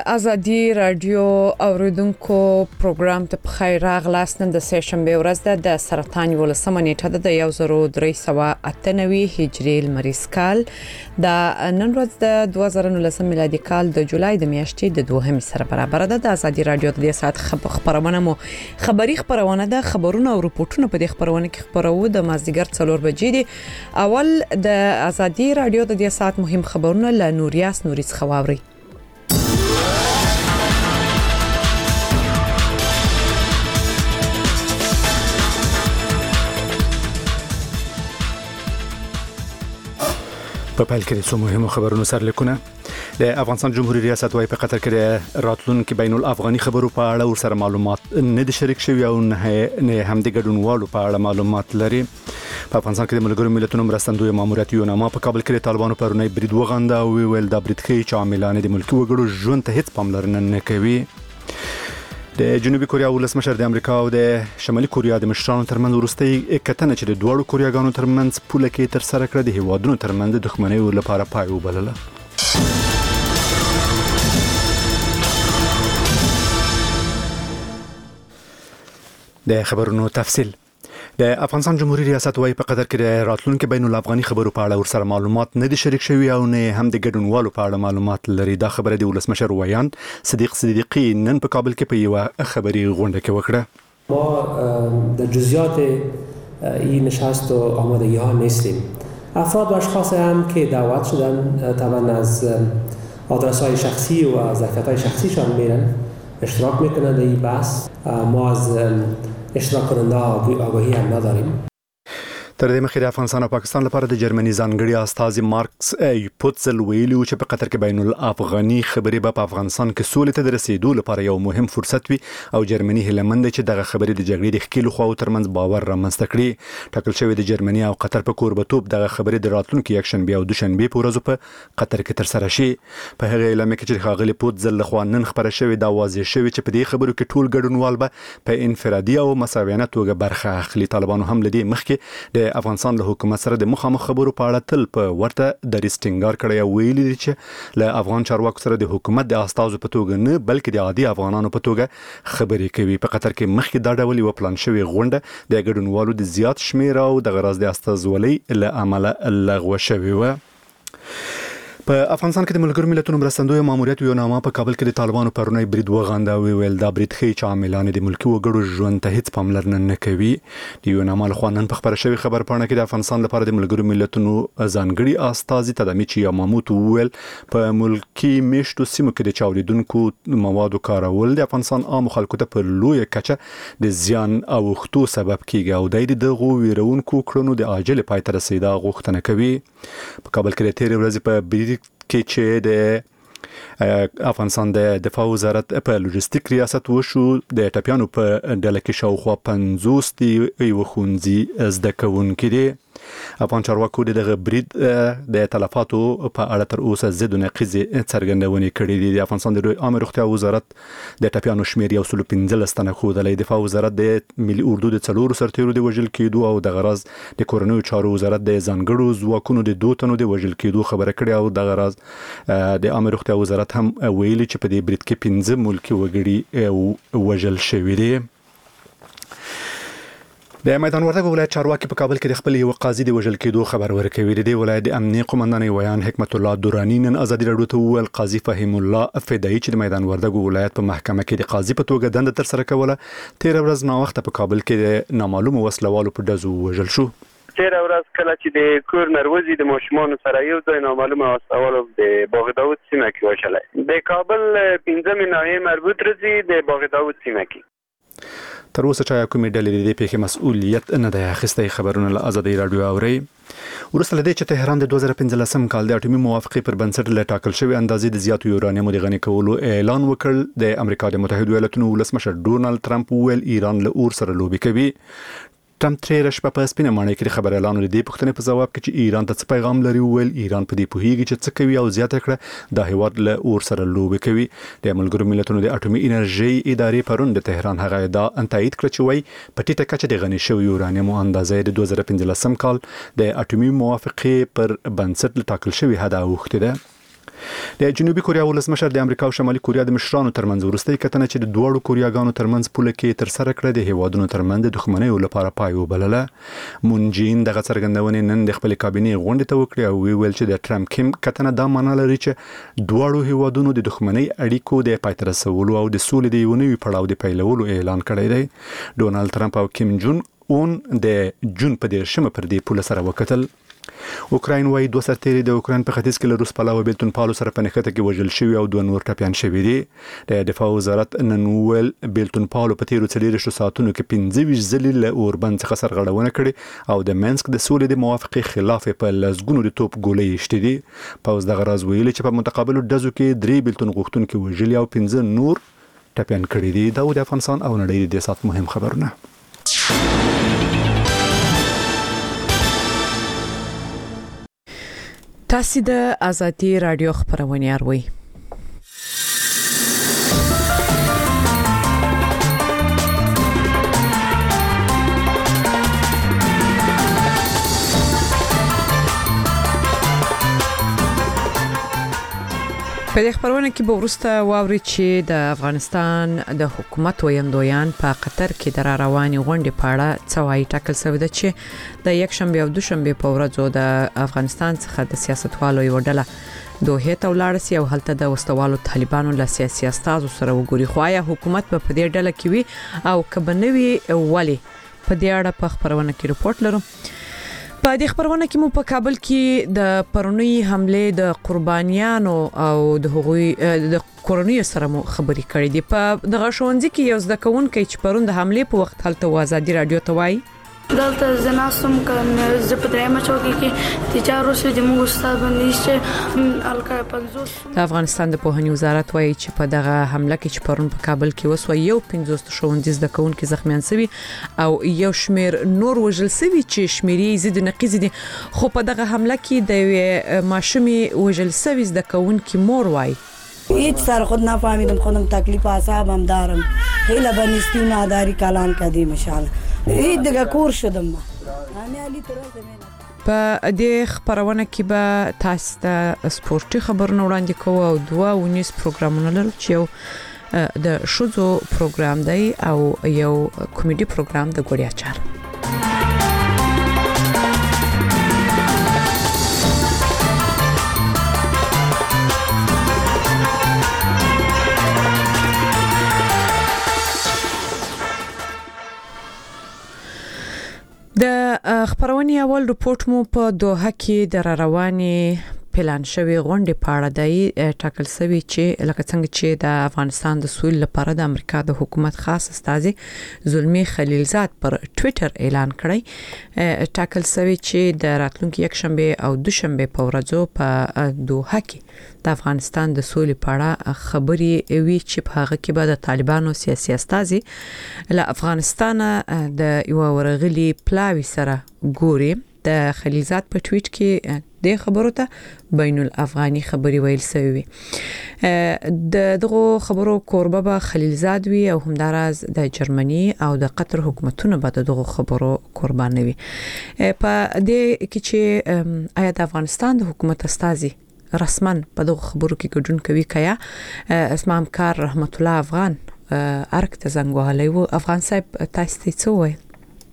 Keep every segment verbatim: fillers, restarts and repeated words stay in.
ازادي رادیو اوریدونکو پروګرام ته بخیر راغلاست. نن د سه شنبه ورځ ده د سرطان ولسمه نیټه د یو زر درې سوه اته نوي هجري لمریز کال د نن ورځ د دوه زره نولسم میلادي کال د جولای د میاشتې د دوهمې سره برابر ده. د ازادي رادیو د دې ساعت خبرونه مو خبري خبرونه ده خبرونه او رپورټونه په دې خبرونه کې خبرو د مازدیګر څلور بجې دي. اول د ازادي رادیو د دې ساعت مهم خبرونه له نوریاس نوریز خواوري. په پیل کې څو مهمو خبرونو سره لیکونه. د افغانستان جمهوریت ریاست وايي په قطر کې راتلونکي بین الافغاني خبرو په اړه ورسره معلومات نه دي شریک شوي او نه هم د ګډونوالو په اړه معلومات لري. په افغانستان کې د ملګرو ملتونو مرستندوی ماموریت یوناما په کابل کې د طالبانو پرونی برید وغنده او ویل دا برید ښیي چې عاملان د ملکي وګړو ژوند ته هیڅ پاملرنه نه کوي. د جنوبي کوریا ولسمشر د امریکا او د شمالي کوریا د مشرانو ترمنځ وروستۍ کتنه چې د دوه کوریاګانو ترمنځ پوله کې تر سره کړه د هیوادونو ترمنځ د دښمنۍ لپاره پای وبلله. د خبرونو تفصیل. د افغانستان جمهوریت ریاست وايي په قطر کې د راتلونکي بین الافغاني خبرو په اړه ورسره معلومات نه دي شریک شوي او نه هم د ګډونوالو په اړه معلومات لري. دا خبره د ولسمشر ویان صدیق صدیقی نن په کابل کې په یو خبري غونډه کې وکړه. ما در جزئیات این نشست و آمادگی ها نیستیم. افراد و اشخاص هم که دعوت شدن طبعا از آدرس های شخصی و ظرفیت های شخصیشان میرن اشتراک میکنن در این بحث. ما از اشتراک کننده آگاهی هم نداریم. تر دې مخکې د افغانستان او پاکستان لپاره د جرمني ځانګړي استازي مارکس پوتزل ویلي چې په قطر کې بین الافغاني خبرې به په افغانستان کې سولې ته د رسیدو لپاره یو مهم فرصت وي او جرمني هیله مند چې دغه خبرې د جګړې د ښکیلو خواو ترمنځ باور رامنځته کړي. ټاکل شوی د جرمني او قطر په کوربتوب دغه خبرې د راتلونکي یکشنبه او دوشنبه په ورځو په قطر کې تر سره شي. په هغه اعلامیه کې چې ښاغلي پوتزل لخوا نن خبره شوې دا واضح شوی چې په دې خبرو کې ټول ګډونوال به په انفرادي او مساویانه توګه برخه اخلي. طالبانو هم لدی مخکې د افغانستان له حکومت سره د مخامخ خبرو په اړه تل په ورته دریځ ټینګار کړی او ویلي دي چې له افغان چارواکو سره د حکومت د استازو په توګه نه بلکې د عادي افغانانو په توګه خبرې کوي. په قطر کې مخکې دا ډول یو پلان شوی غونډه د ګډونوالو د زیات شمیر او د غراض د استازولۍ له امله لغوه شوې و. په افغانستان کې د ملګرو ملتونو مرستندوی ماموریت یوناما په کابل کې د طالبانو پرونی برید وغنده او ویل دا برید ښیي چې عاملان د ملکي وګړو ژوند ته هیڅ پاملرنه نه کوي. د یوناما لخوا نن په خبره شوی خبرپاڼه کې د افغانستان لپاره د ملګرو ملتونو ځانګړي استازي تدامیچی یاماموت ویل په ملکي میشتو سیمو کې د چاودیدونکو موادو کارول د افغانستان عام خلکو ته په لویه کچه د زیان او وختو سبب کیږي او د دغه ویرونکو کړنو د عاجل پای ته رسیدا غوښتنه کوي. په کابل کې د تیر ورځې په کې چې د افغانستان د دفاع وزارت په لوجستیک ریاست وشو د ټپیانو په ډله کې شاوخوا پنځوس دی یو خونځي زده کوونکي دي. افغان چارواکو دغه برید د تلفاتو په اړه تر اوسه ضد نقیض څرګندونې کړې دي. د افغانستان د عامه روغتیا وزارت د ټپیانو شمیر یو سل پنځلس تنه ښودلی. دفاع وزارت د ملي اردو د څلورو سرتیرو د وژل کېدو او د غراض د کورنیو چارو وزارت د ځانګړو ځواکونو د دوه تنو د وژل کېدو خبره کړې او د غراض د عامه روغتیا وزارت هم ویلي چې په دې برید کې پنځه ملکي وګړي وژل شوي دي. د میدان وردګ ولایت چارواکي په کابل کې د خپل یو قاضي د وژل کېدو خبر ورکوي. د ولایت د امنیه قومندان ویان حکمت الله دورانی نن ازادي راډیو ته وویل قاضي فهیم الله فدایي چې د میدان وردګ ولایت په محکمه کې د قاضي په توګه دنده تر سره کوله تیر ورځ ناوخته په کابل کې د نامعلومه وسلوالو په ډزو وژل شو. تیر ورځ کله چې د کور نروزي د ماشومان سره یو ځای نامعلومه وسلوالو د باغ داوود سیمه کې وشلای. د کابل پنځمه ناحیه مربوط رضی د باغ داوود سیمه کې تر اوسه چا کومې ډلې د دې پیښې مسؤلیت نه دی اخیستی. خبرونه له ازادي راډیو اوري. ورسته لدې چې تهران د دوه زره پنځلسم کال د اټومي موافقې پر بنسټ له ټاکل شوی اندازې د زیاتو یورانیمو د غني کولو اعلان وکړ. د امریکا د متحده ایالاتونو ولسمشر ډونالد ټرمپ ویل ایران له اور سره لوبي کوي. ټرمپ ترې رشپه په سپینه ماڼۍ کې خبر اعلان لري. پښتنې په جواب کې چې ایران ته څه پیغام لري ویل ایران په دې پوهیږي چې څه کوي او زیاته کړه د هیواد له اور سره لوبي کوي. د ملګرو ملتونو د اټومي انرژي ادارې پرون د تهران هغه ادعا تایید کړ چې وایي په ټیټه کچه د غني شوی یورانیمو اندازې د دوه زره پنځلسم کال د اټومي موافقې پر بنسټ ټاکل شوی هدا وخت ده. د جنوبي کوریا ولسمشر د امریکا او شمالي کوریا د مشرانو ترمنځ وروستۍ کتنه چې د دوړو کوریاګانو ترمنځ پوله کې تر سره کړه د هیوادونو ترمنځ د دښمنۍ لپاره پای وبلله. مون جین دغه څرګندونې نن د خپل کابینې غونډه ته وکړه او ویل چې د ټرمپ کیم کتنه دا معنی لري چې دوړو هیوادونو د دښمنۍ اړیکو د پای ته رسولو او د سولې د یو نوي پړاو د پیلولو اعلان کړی دی. ډونالد ټرمپ او کیم جون اون د جون په دیرشمه پر دې پوله سره وکتل. اوکراین وايي دوه سرتیري د اوکراین په ختیځ کې له روس پلاوه بیلتون پالو سره په نښته کې وژل شوي او دوه نور ټپیان شوي دي. د دفاع وزارت نن ویل بیلتون پالو په تیرو څلوېښتو ساعتونو کې پنځه ویشت ځلې له اوربند څخه سرغړونه کړې او د مینسک د سولې د موافقې خلاف په لسګونو د توپ ګولۍ ایښتې دي. پوځ دغه راز ویلي چې په متقابلو ډزو کې درې بیلتون غوښتونکي وژلي او پنځه نور ټپیان کړي دي. دا د افغانستان او نړۍ د سات مهم خبرونه. تاسو د ازادي رادیو خبرونه اورئ. په دې خبرونه کې به وروسته واوري چې د افغانستان د حکومت ویاندویان په قطر کې د رواني غونډې په اړه څه وایي. ټاکل شوی دی چې د یک شنبه او دوشنبه په ورځو د افغانستان څخه د سیاستوالو یو ډله دوه ته ولاړ سي او هلته د وسوالو طالبانو له سیاسي استازو سره وګوري. خو آیا حکومت په دې ډله کې وي او کبنوي ولی په دې اړه په خبرونه کې رپورت لرو. په دې خبرونه کې مو په کابل کې د پرونی حمله د قربانیانو او د هغوی د کورونی سره مو خبري کړې دي. په دغه شونځ کې یو ځکه کوونکی چې پرون د حمله په وخت هلته آزادي رادیو ته وایي دلته زناستم کنه ز په درېمه چوکۍ کې تجارت سره د موږ استاد باندې چې الکا پنځوس د افغانستان د پوهنې وزارت وایي چې په دغه حمله کې چې پرون په کابل کې وسو یو پنځوس شونځ د کوونکو زخمیان شوي او یو شمیر نور وژل شوي چې شمیرې زید نقیز دي. خو په دغه حمله کې د ماشومي وژل شوي د کوونکو مور وایي هیچ سر خود نفهمیدم خودم تکلیف اعصابم دارم خیلی بنستی ناداری کلان کردیم انشالله هیچ دیگه کور شدم ما په دې خبرونه کې به تاسو ته سپورتي خبرونه وړاندې کوو او دوه ونیس پروګرامونه لرو چې یو د شوزو پروګرام دی او یو کمیډي پروګرام د ګوړیا چار. د خبرونې اول رپورت مو په دوحه کې د رواني پلان شوی غونډې په اړه دی. ټاکل شوی چې لکه څنګه چې د افغانستان د سولې لپاره د امریکا د حکومت خاص استازي زلمی خلیلزاد پر ټوئیټر اعلان کړی. ټاکل شوی چې د راتلونکي یک شنبه او دوشنبه په ورځو په دوحه کې د افغانستان د سولې په اړه خبري وی چې په هغه کې به د طالبانو سیاسي استازي له افغانستان د یو ورغلي پلاوی سره ګوري. د خلیلزاد په ټویټ کې د خبرو ته بین الافغاني خبري ویل شوی. د دغه خبرو کوربه به خلیلزاد وی او همداراز د جرمني او د قطر حکومتونو به دغه خبرو قربان وي. په دې کې چې آیا د افغانستان د حکومت استازي رسما په دغه خبرو کې ګډون کوي کیا اسمه همکار رحمت الله افغان ارک ته زنګ وهلی و. افغان صاحب تاسو ته څه وایي؟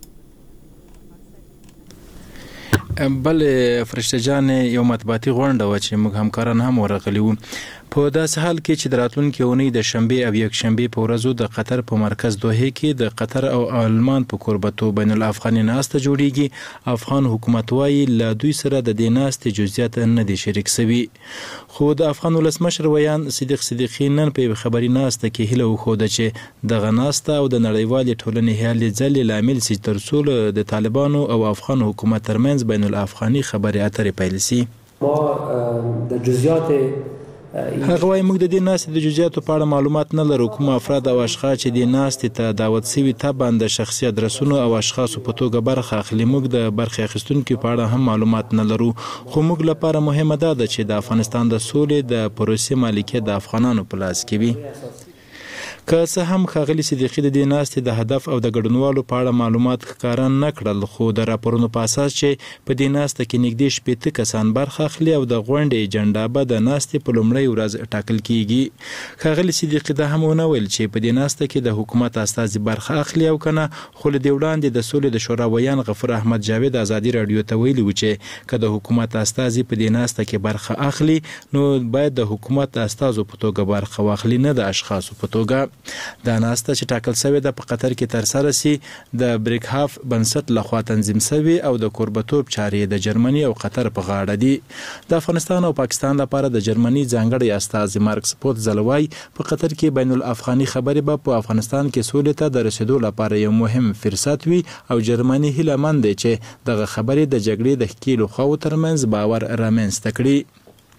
بل فرشته جان یو مطبوعاتي غونډه و چې موږ همکاران هم ورغلي وو. په داسې حال کې چې د راتلونکي اونۍ د شنبه او یک شنبه په ورځو د قطر په مرکز دوحه کې د قطر او آلمان په کوربتو بین الافغاني ناسته جوړیږي. افغان حکومت وايي له دوی سره د دې ناستې جزئیات نه دي شریک شوي. خو د افغان ولسمشر ویان صدیق صدیقی نن په خبري ناسته کې هله وخوده چې د غناسته او د نړیوال ټولنې هلې ځلې لامل سي ترڅول د طالبانو او افغان حکومت ترمنځ بین الافغاني خبري اترې پیل سي. ما د جزئیات هغه وايي موږ د دې ناستې د جزئیاتو په اړه معلومات نه لرو. کوم افراد او اشخاص چې د ناستې ته دعوت شوي طبعا د شخصي ادرسونو او اشخاصو په توګه برخه اخلي. موږ د برخه اخیستونکو په اړه هم معلومات نه لرو. خو موږ لپاره مهمه ده چې د افغانستان د سولې د پروسې مالکیت د افغانانو په لاس کې وي. که څه هم ښاغلي صدیقي د دې ناستې د هدف او د ګډونوالو په اړه معلومات ښکاره نه کړل، خو د راپورونو په اساس چې په دې ناسته کې نږدې شپېته کسان برخه اخلي او د غونډې اجنډا به د ناستې په لومړۍ ورځ ټاکل کیږي. ښاغلي صدیقي دا هم ونه ویل چې په دې ناسته کې د حکومت استازي برخه اخلي او کنه، خو له دې وړاندې د سولې د شورا ویان غفور احمد جاوید ازادي رادیو ته ویلي و چې که د حکومت استازي په دې ناسته کې برخه اخلي نو باید د حکومت استازو په توګه برخه واخلي، نه د اشخاصو په توګه. دا ناسته چې ټاکل شوې ده په قطر کې ترسره سي د بریکهاف بنسټ لخوا تنظیم شوی او د کوربتوب چارې د جرمني او قطر په غاړه دي. د افغانستان او پاکستان لپاره د جرمني ځانګړی استازي مارکس پوت زلوای په قطر کې بین الافغاني خبرې به په افغانستان کې سولې ته د رسیدو لپاره یو مهم فرصت وي او جرمني هیله مند دی چې دغه خبرې د جګړې د ښکیلو خواو ترمنځ باور رامنځته کړي.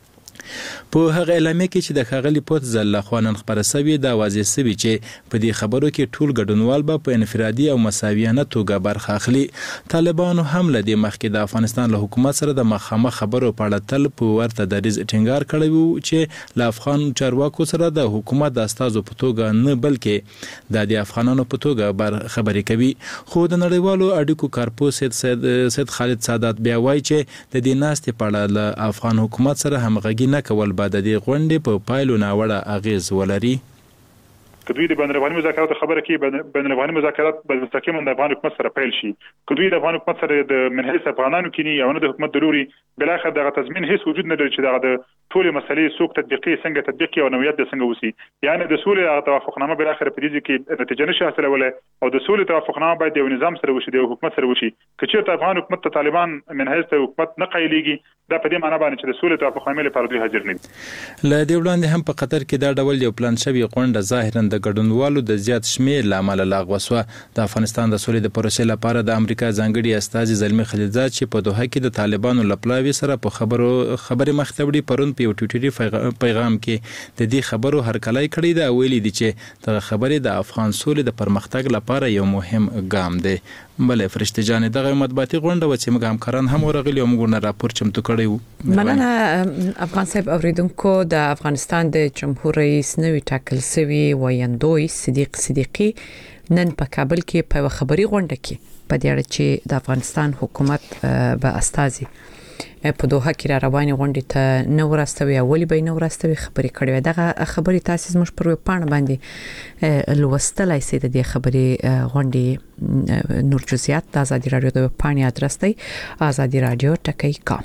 په هغه اعلامیه کې چې د ښاغلي پوت زل لخوا نن خپره شوې دا واضح شوي چې په دې خبرو کې ټول ګډونوال به په انفرادي او مساویانه توګه برخه اخلي. طالبانو هم له دې مخکې د افغانستان له حکومت سره د مخامخ خبرو په اړه تل په ورته دریځ ټینګار کړی و چې له افغان چارواکو سره د حکومت د استازو په توګه نه بلکې د د افغانانو په توګه خبرې کوي. خو د نړیوالو اړیکو کارپوه سید سید خالد سادات بیا وایي چې د دې ناستې په اړه له افغان حکومت سره همغږي نه کول به د دې غونډې په پایلو ناوړه اغیز ولري. که دوی د بین الافغاني مذاکراتو خبره کوي، بین الافغاني مذاکرات به مستقیما د افغان حکومت سره پیل شي. که دوی د افغان حکومت سره د من حیث افغانانو کینی او نه د حکومت ضروري بلاخره دغه تضمین هیڅ وجود نه لري چې دغه د ټولې مسلې څوک تطبیقي څنګه تطبیقي او نوعیت د څنګه وسی. یعنی د سولې توافقنامه بلاخره په دې کې نتیجه نشي حاصلوله او د سولې توافقنامه باید یو نظام سره وشي، د حکومت سره وشي. که چیرته افغان حکومت ته طالبان من حیث حکومت نه قایلیږي دا په دې معنی باندې چې د سولې توافقنامې لپاره دوی حاضر نه دي. له دې وړاندې هم په قطر کې دا ډول یو پلان شوی غونډه ظاهرا د ګډونوالو د زیات شمیر لامل لاغوه شوه. د افغانستان د سولې د پروسې لپاره د امریکا ځانګړي استازي زلمی خلیلزاد چې په دوحه کې د طالبانو لپلاوي سره په خبرو خبرې مختوړي پرون په یو ټویټري پیغام کې د دې خبرو هرکلی کړی دا ویلي دي چې دغه خبرې د افغان سولې د پرمختګ لپاره یو مهم ګام دی. بلې فرشته جان دغه مطبوعاتي غونډه و چې موږ همکاران هم ورغلي او موږ نه راپور چمتو کړی وو. مننه افغان صاحب. اوریدونکو د افغانستان د جمهور رئیس نوی ټاکل شوی ویاندوی صدیق صدیقي نن په کابل کې په خبري غونډه کې په دې اړه چې د افغانستان حکومت به استازي په دوحه کې را روانې غونډې ته نو راستوي او ولې به نو راستوي خبرې کړې. دغه خبرې تاسو زموږ پر پاڼه باندې لوستلای سئ. د دې خبرې غونډې نور جزئیات د ازادي رادیو د پاڼې ادرس دی ازادي رادیو ټکی کام.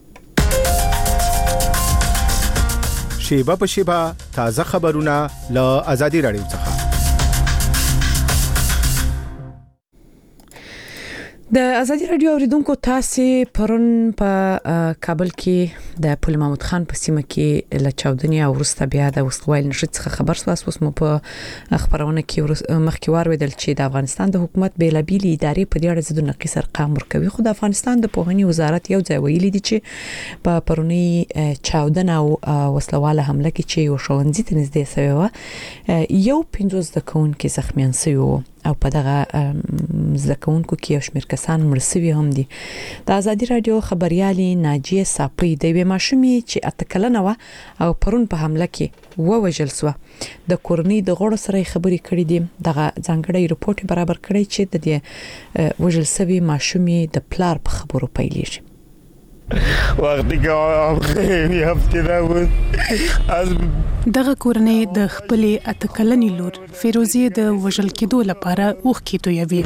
شیبه په شیبه تازه خبرونه له ازادي رادیو څخه. د ازادي رادیو اوریدونکو تاسو پرون په کابل کې د پل محمود خان په سیمه کې له چاودنې او ورسته بیا د وسوایل نشي څخه خبر سواس اوس مو په خبرونه کې مخکیوار ویل چې د افغانستان د حکومت بیلابېلې ادارې په دې اړه زده نقیص ارقام ورکوي. خو د افغانستان د پوهنې وزارت یو ځای ویلي دی چې په پرونی چاودنه او وسلواله حمله کې چې یو ښوونځي ته نږدې شوی و یو پنځوس زده کوونکي زخمیان شوي وو او په دغه زده کوونکو کې یو شمېر کسان مړ شوي هم دي. د ازادي رادیو خبريالي ناجیه صاپي د یوې ماشومې چې اته کلنه وه او پرون په حمله کې ووژل شوه د کورنۍ د غړو سره خبرې کړې دي. دغه ځانګړی رپورټ برابر کړی چې د دې وژل شوي ماشومې د پلار په خبرو پیلېږي. وقتی که آقام خیلی افتیده بود از دغه کورنۍ د خپلې اته کلنې لور فیروزې د وژل کېدو لپاره اوښکې تویوي.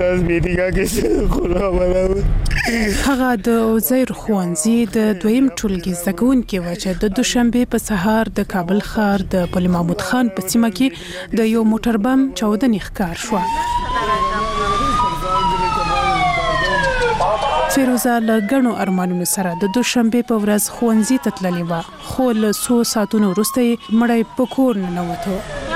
هغه د عزیر ښوونځي د دویم ټولګي زده کوونکې وه چې د دوشنبې په سهار د کابل ښار د پل محمود خان په سیمه کې د یو موټر بم چاودنې ښکار شوه. فیروزه له ګڼو ارمانونو سره د دوشنبې په ورځ ښوونځي ته تللې وه، خو له څو ساعتونو وروسته یې مړی په کور ننوتو.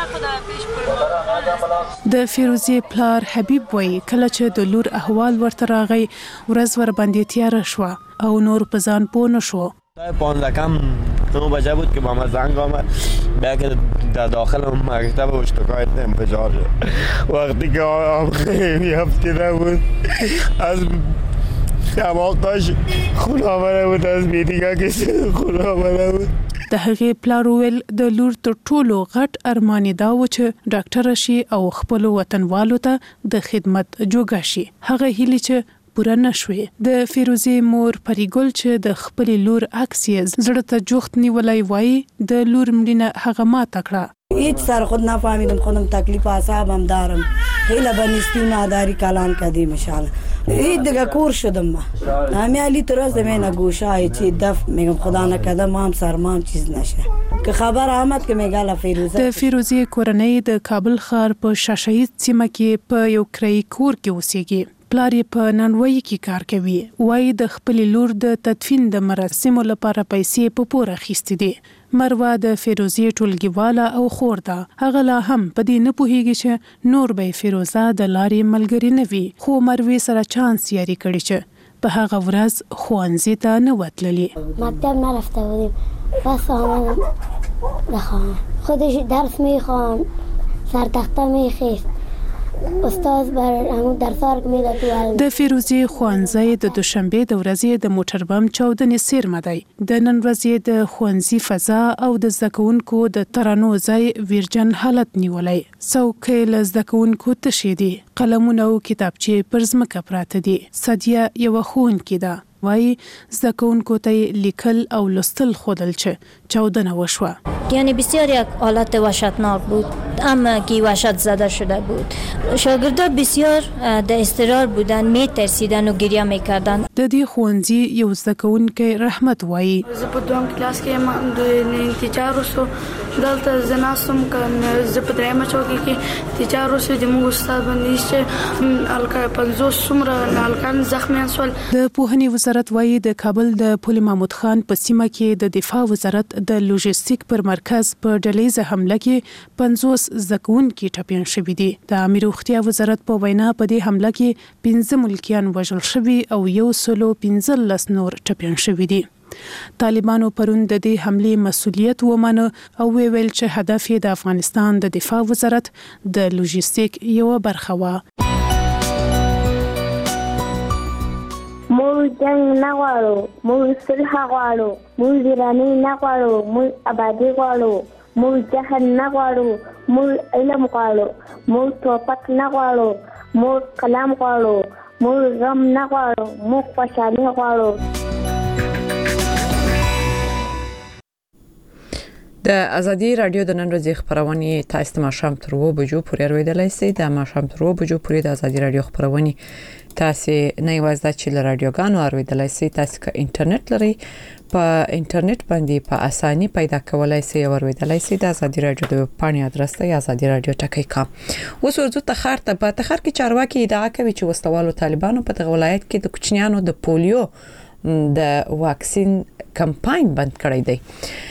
د فیروزې پلار حبیب وایي کله چې د لور احوال ورته راغی ورځ ورباندې تیاره شوه او نور په ځان پوه نه شو. پانزده کم نو بجه بود که با ما زنگ آمد بیا که در داخل مکتب اشتکایت انفجار شد. وقتی که آقام خیلی افتیده بود از دماغ داشت خون آمده بود، از بیدیگه کسی خون آمده بود. د هغې پلار ویل د لور تر ټولو غټ ارمان دا و چې ډاکټر شي او خپل وطنوالو ته د خدمت جوګه شي. هغه هیله چې پوره نشوي. د فیروزي مور پریګل چې د خپل لور عکس یې زړه ته جوخت نیولای وای د لور مړینه هغه ما تکړه. هیچ سر خود نفهمیدم خودم تکلیف اعصابم دارم خیلی بنیستی نداری کلان کردیم انشالله هیچ دیگه کور شدم ما همه علی تراز من گوشه های چی دف میگم خدا نکرده ما هم سرمان چیز نشه که خبر آمد که میگه فیروزه. د فیروزي کورنۍ د کابل ښار په شاشهید سیمه کې په یو کرایي کور کې اوسېږي. پلار یې په نانوایي کې کار کوي. وایي د خپل لور د تدفین د مراسمو لپاره پیسې په پور اخیستې دي. مروه د فیروزي ټولګیواله او خور ده. هغه لا هم په دې نه پوهیږي چې نور به فیروزه د لارې ملګری نه وي. خو مروه سره چانس یاري کړی چې په هغه ورځ ښوونځي ته نه وتللی. مکتب نرفته بودیم بس آمدم بخوانم خودش درس میخوان سرتخته میخیست استاد بر همون درسار که میده تو د فیروزي ښوونځی د دوشنبه د ورځې د موټر بم چاودنې څیرمه دی. د نن ورځې د ښوونځي فضا او د زده کوونکو د ترانو ځای ویرجن حالت نیولی. څوکۍ له زده کوونکو تشې دي. قلمونه او کتابچې پر ځمکه پراته دي. سدیه یوه ښوونکې ده. وای زده کوونکو ته لیکل او لوستل ښودل چې چاودنه وشوه. یعنی بسیار یک حالت وحشتناک بود. همگی وحشت زده شده بود. شاگردان بسیار در اضطرار بودن، میترسیدن و گریه میکردن. د دې ښوونځي یو زده کوونکی رحمت وایي زه په دویم کلاس کې ما د انتظار وسو دلته زه ناستم که زه په درېیمه چوکۍ کې انتظار وسو د موږ استاد باندې چې هلکه پنځوس څومره هلکان زخمیان شول. د پوهنې وزارت وایي د کابل د پل محمود خان په سیمه کې د دفاع وزارت د لوژستیک پر مرکز په ډلهیزه حمله کې پنځوس زده کوونکي ټپیان شوي دي. د عامه روغتیا وزارت په وینا په دې حمله کې پنځه ملکیان وژل شوي او یو سلو پنځلس نور ټپیان شوي دي. طالبانو پرون د دې حملې مسؤلیت ومنه او ویل چې هدف یې د افغانستان د دفاع وزارت د لوژستیک یوه برخه وه. موږ جنگ نه غواړو، موږ صلح غواړو، موږ ویراني نه غواړو، موږ آبادي غواړو، موږ جهل نه غواړو، موږ علم غواړو، موږ توپک نه غواړو، موږ قلم غواړو، موږ غم نه غواړو، موږ خوشحالي غواړو. د ازادي رادیو د نن ورځې خبرونه تاسو ته ماښام تر اوه بجو پورې اوریدلای شئ. د ماښام تر اوه بجو پورې د ازادي رادیو خبرونه تاسو نه یوازې د چیل رادیوګانو اوریدلای شئ، تاسو که انټرنیټ لرئ په انټرنیټ باندې په اساني پیدا کولای شئ او اوریدلای شئ. د ازادي رادیو د پاڼې ادرس ته ازادي رادیو ټکی کام. اوس ورځو ته خار ته په تخر کې چارواکي ادعا کوي چې وسوالو طالبانو په دغه ولایت کې د کوچنیانو د پولیو د واکسین کمپاین بند کړی دی.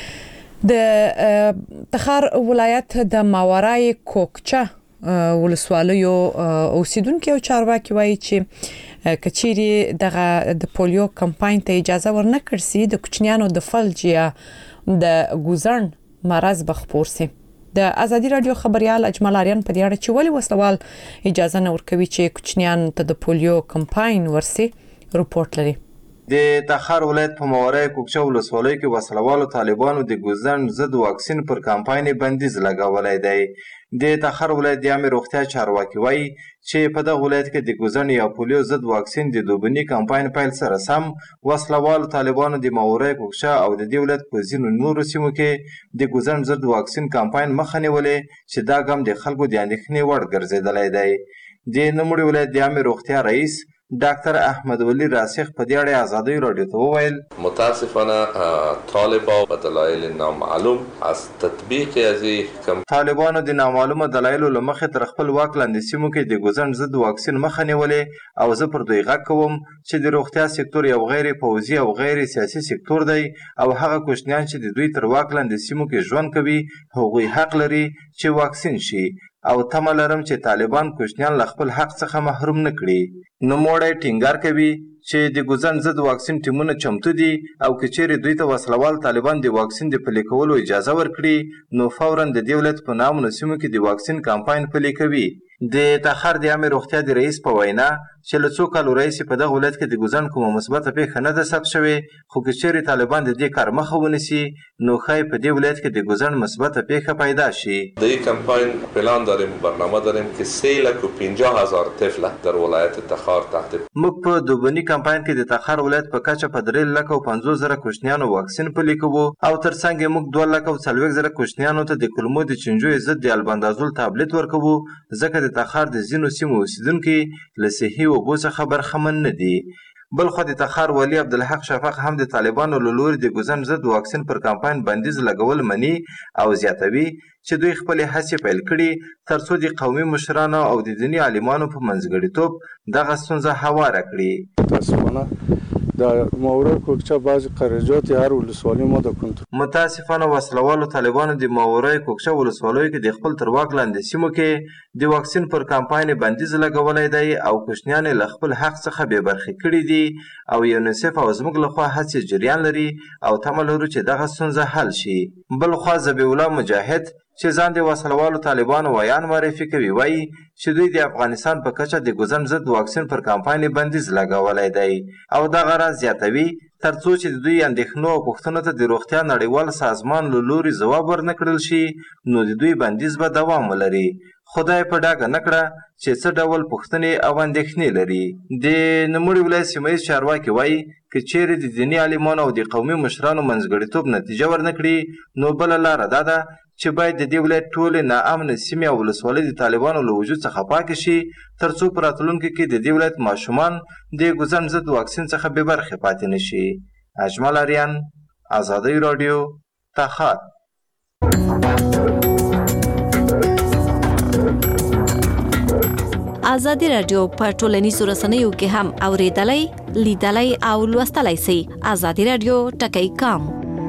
د تخار ولایت د ماورای کوکچه ولسوالیو اوسیدونکو چارواکي وایي چې کچيري دغه د پولیو کمپاین ته اجازه ورنکړ سي د کوچنیانو د فلج یا د ګوزن مرز بخپور سي. د ازادي رادیو خبريال اجمل اریان په دې اړه چې ولې وسوال اجازه نه ورکوي چې کوچنیان ته د پولیو کمپاین ورسي رپورت لري. د تخار ولایت په ماورای کوکچه ولسوالۍ کې وسلوالو طالبانو د ګوزن ضد واکسین پر کمپاین بندیز لګولای دی. د تخار ولایت د عامه روغتیا چارواکي وایي چې په دغه ولایت کې د ګوزن یا پولیو ضد واکسین د دوبني کمپاین پیل سره سم وسلوالو طالبانو د ماورای کوکچه او د دې ولایت په ځینو نورو سیمو کې د ګوزن ضد واکسین کمپاین مخه نیولې چې دا ګام د خلکو د اندېښنې وړ ګرځېدلی دی. د نوموړي ولایت د عامه روغتیا رئیس ډاکټر احمد ولی راسخ په دې اړه ازادي رادیو ته وویل متاسفانه طالبان په دلایل نامعلوم از تطبیق از طالبانو د نامعلومه دلایلو لمخې تر خپل واک لاندې سیمو کې د ګوزن ضد واکسین مخه نیولې او زه پر دوی غږ کوم چې د روغتیا سکتور یو غیر پوځي او غیر سیاسي سکتور دی او هغه کوچنیان چې د دوی تر واک لاندې سیمو کې ژوند کوي هغوی حق لري چې واکسین شي او تمه لرم چې طالبان کوچنیان له خپل حق څخه محروم نه کړي. نوموړی ټینګار کوي چې د ګوزن ضد واکسین ټیمونه چمتو دي او که چیرې دوی ته وسلوال طالبان د واکسین د پلي کولو اجازه ورکړي نو فورا د دې ولایت په نامو سیمو کې د واکسین کمپاین پلي کوي. د تخار د عامې روغتیا د رئیس په وینا چې له څو کالو راهیسې په دغه ولایت کې د ګوزن کومه مثبته پیښه نه ده ثبت شوې، خو که چیرې طالبان د دې کار مخه ونیسي نو ښایي په دې ولایت کې د ګوزن مثبته پیښه پیدا شي. در این کمپاین پلان داریم، برنامه داریم که سه لک و پنجاه هزار طفل در ولایت تخار تحت موږ په دوبني کمپاین کې د تخار ولایت په کچه په درې لک او پنځوس زره کوچنیانو واکسین پلي کوو او ترڅنګ یې موږ دوه لک او څلوېښت زره کوچنیانو ته د کولمو د چینجیو ضد د البندازول تابلیت ورکوو، ځکه د تخار د ځینو سیمو اوسیدونکي له صحي اوبو څخه برخمن نه دي. بل خو د تخار والي عبدالحق شفق هم د طالبانو له لوري د ګوزن ضد واکسین پر کمپاین بندیز لګول مني او زیاتوي چې دوی خپلې هڅې پیل کړي ترڅو د قومي مشرانو او د دیني عالمانو په منځګړیتوب دغه ستونزه هواره کړي. متاسفانه در ماورای کوکچه بعضی قرارداد هر ولسوالی ما د کنټرول متاسفانه وسلوالو طالبانو د ماورای کوکچه ولسوالیو کې د خپل تر واک لاندې سیمو کې د واکسین پر کمپاین بندیز لګولی دی او کوچنیان له خپل حق څخه بې برخې کړي دي او یونیسف او زموږ لخوا هڅې جریان لري او تمه لرو چې دغه ستونزه حل شي. بل خوا ذبیح الله مجاهد چې ځان د وسلوالو طالبانو ویان معرفي کوي وایي چې دوی د افغانستان په کچه د ګوزن ضد واکسین پر کمپاین بندیز لګولی دی او دغه راز زیاتوي ترڅو چې د دوی اندېښنو او پوښتنو ته د روغتیا نړیوال سازمان له لوري ځواب ورنه کړل شي نو د دوی بندیز به دوام ولري. خدای په ډاګه نه کړه چې څه ډول پوښتنې او اندېښنې لري. د نوموړي ولایت سیمه ییز چارواکي وایي که چیرې د دیني عالمانو او د قومي مشرانو منځګړیتوب نتیجه ورنه کړي نو بله لاره دا ده چې باید د دې ولایت ټولې ناامنه سیمې او ولسوالۍ د طالبانو له وجود څخه پاکې شي ترڅو په راتلونکي کې د دې ولایت ماشومان د ګوزن ضد واکسین څخه بې برخې پاتې نه شي. اجمل اریان، ازادي راډیو، تخار. ازادي راډیو په ټولنیزو رسنیو کې هم اوریدلای، لیدلای او لوستلای شئ. ازادي راډیو ټکی کام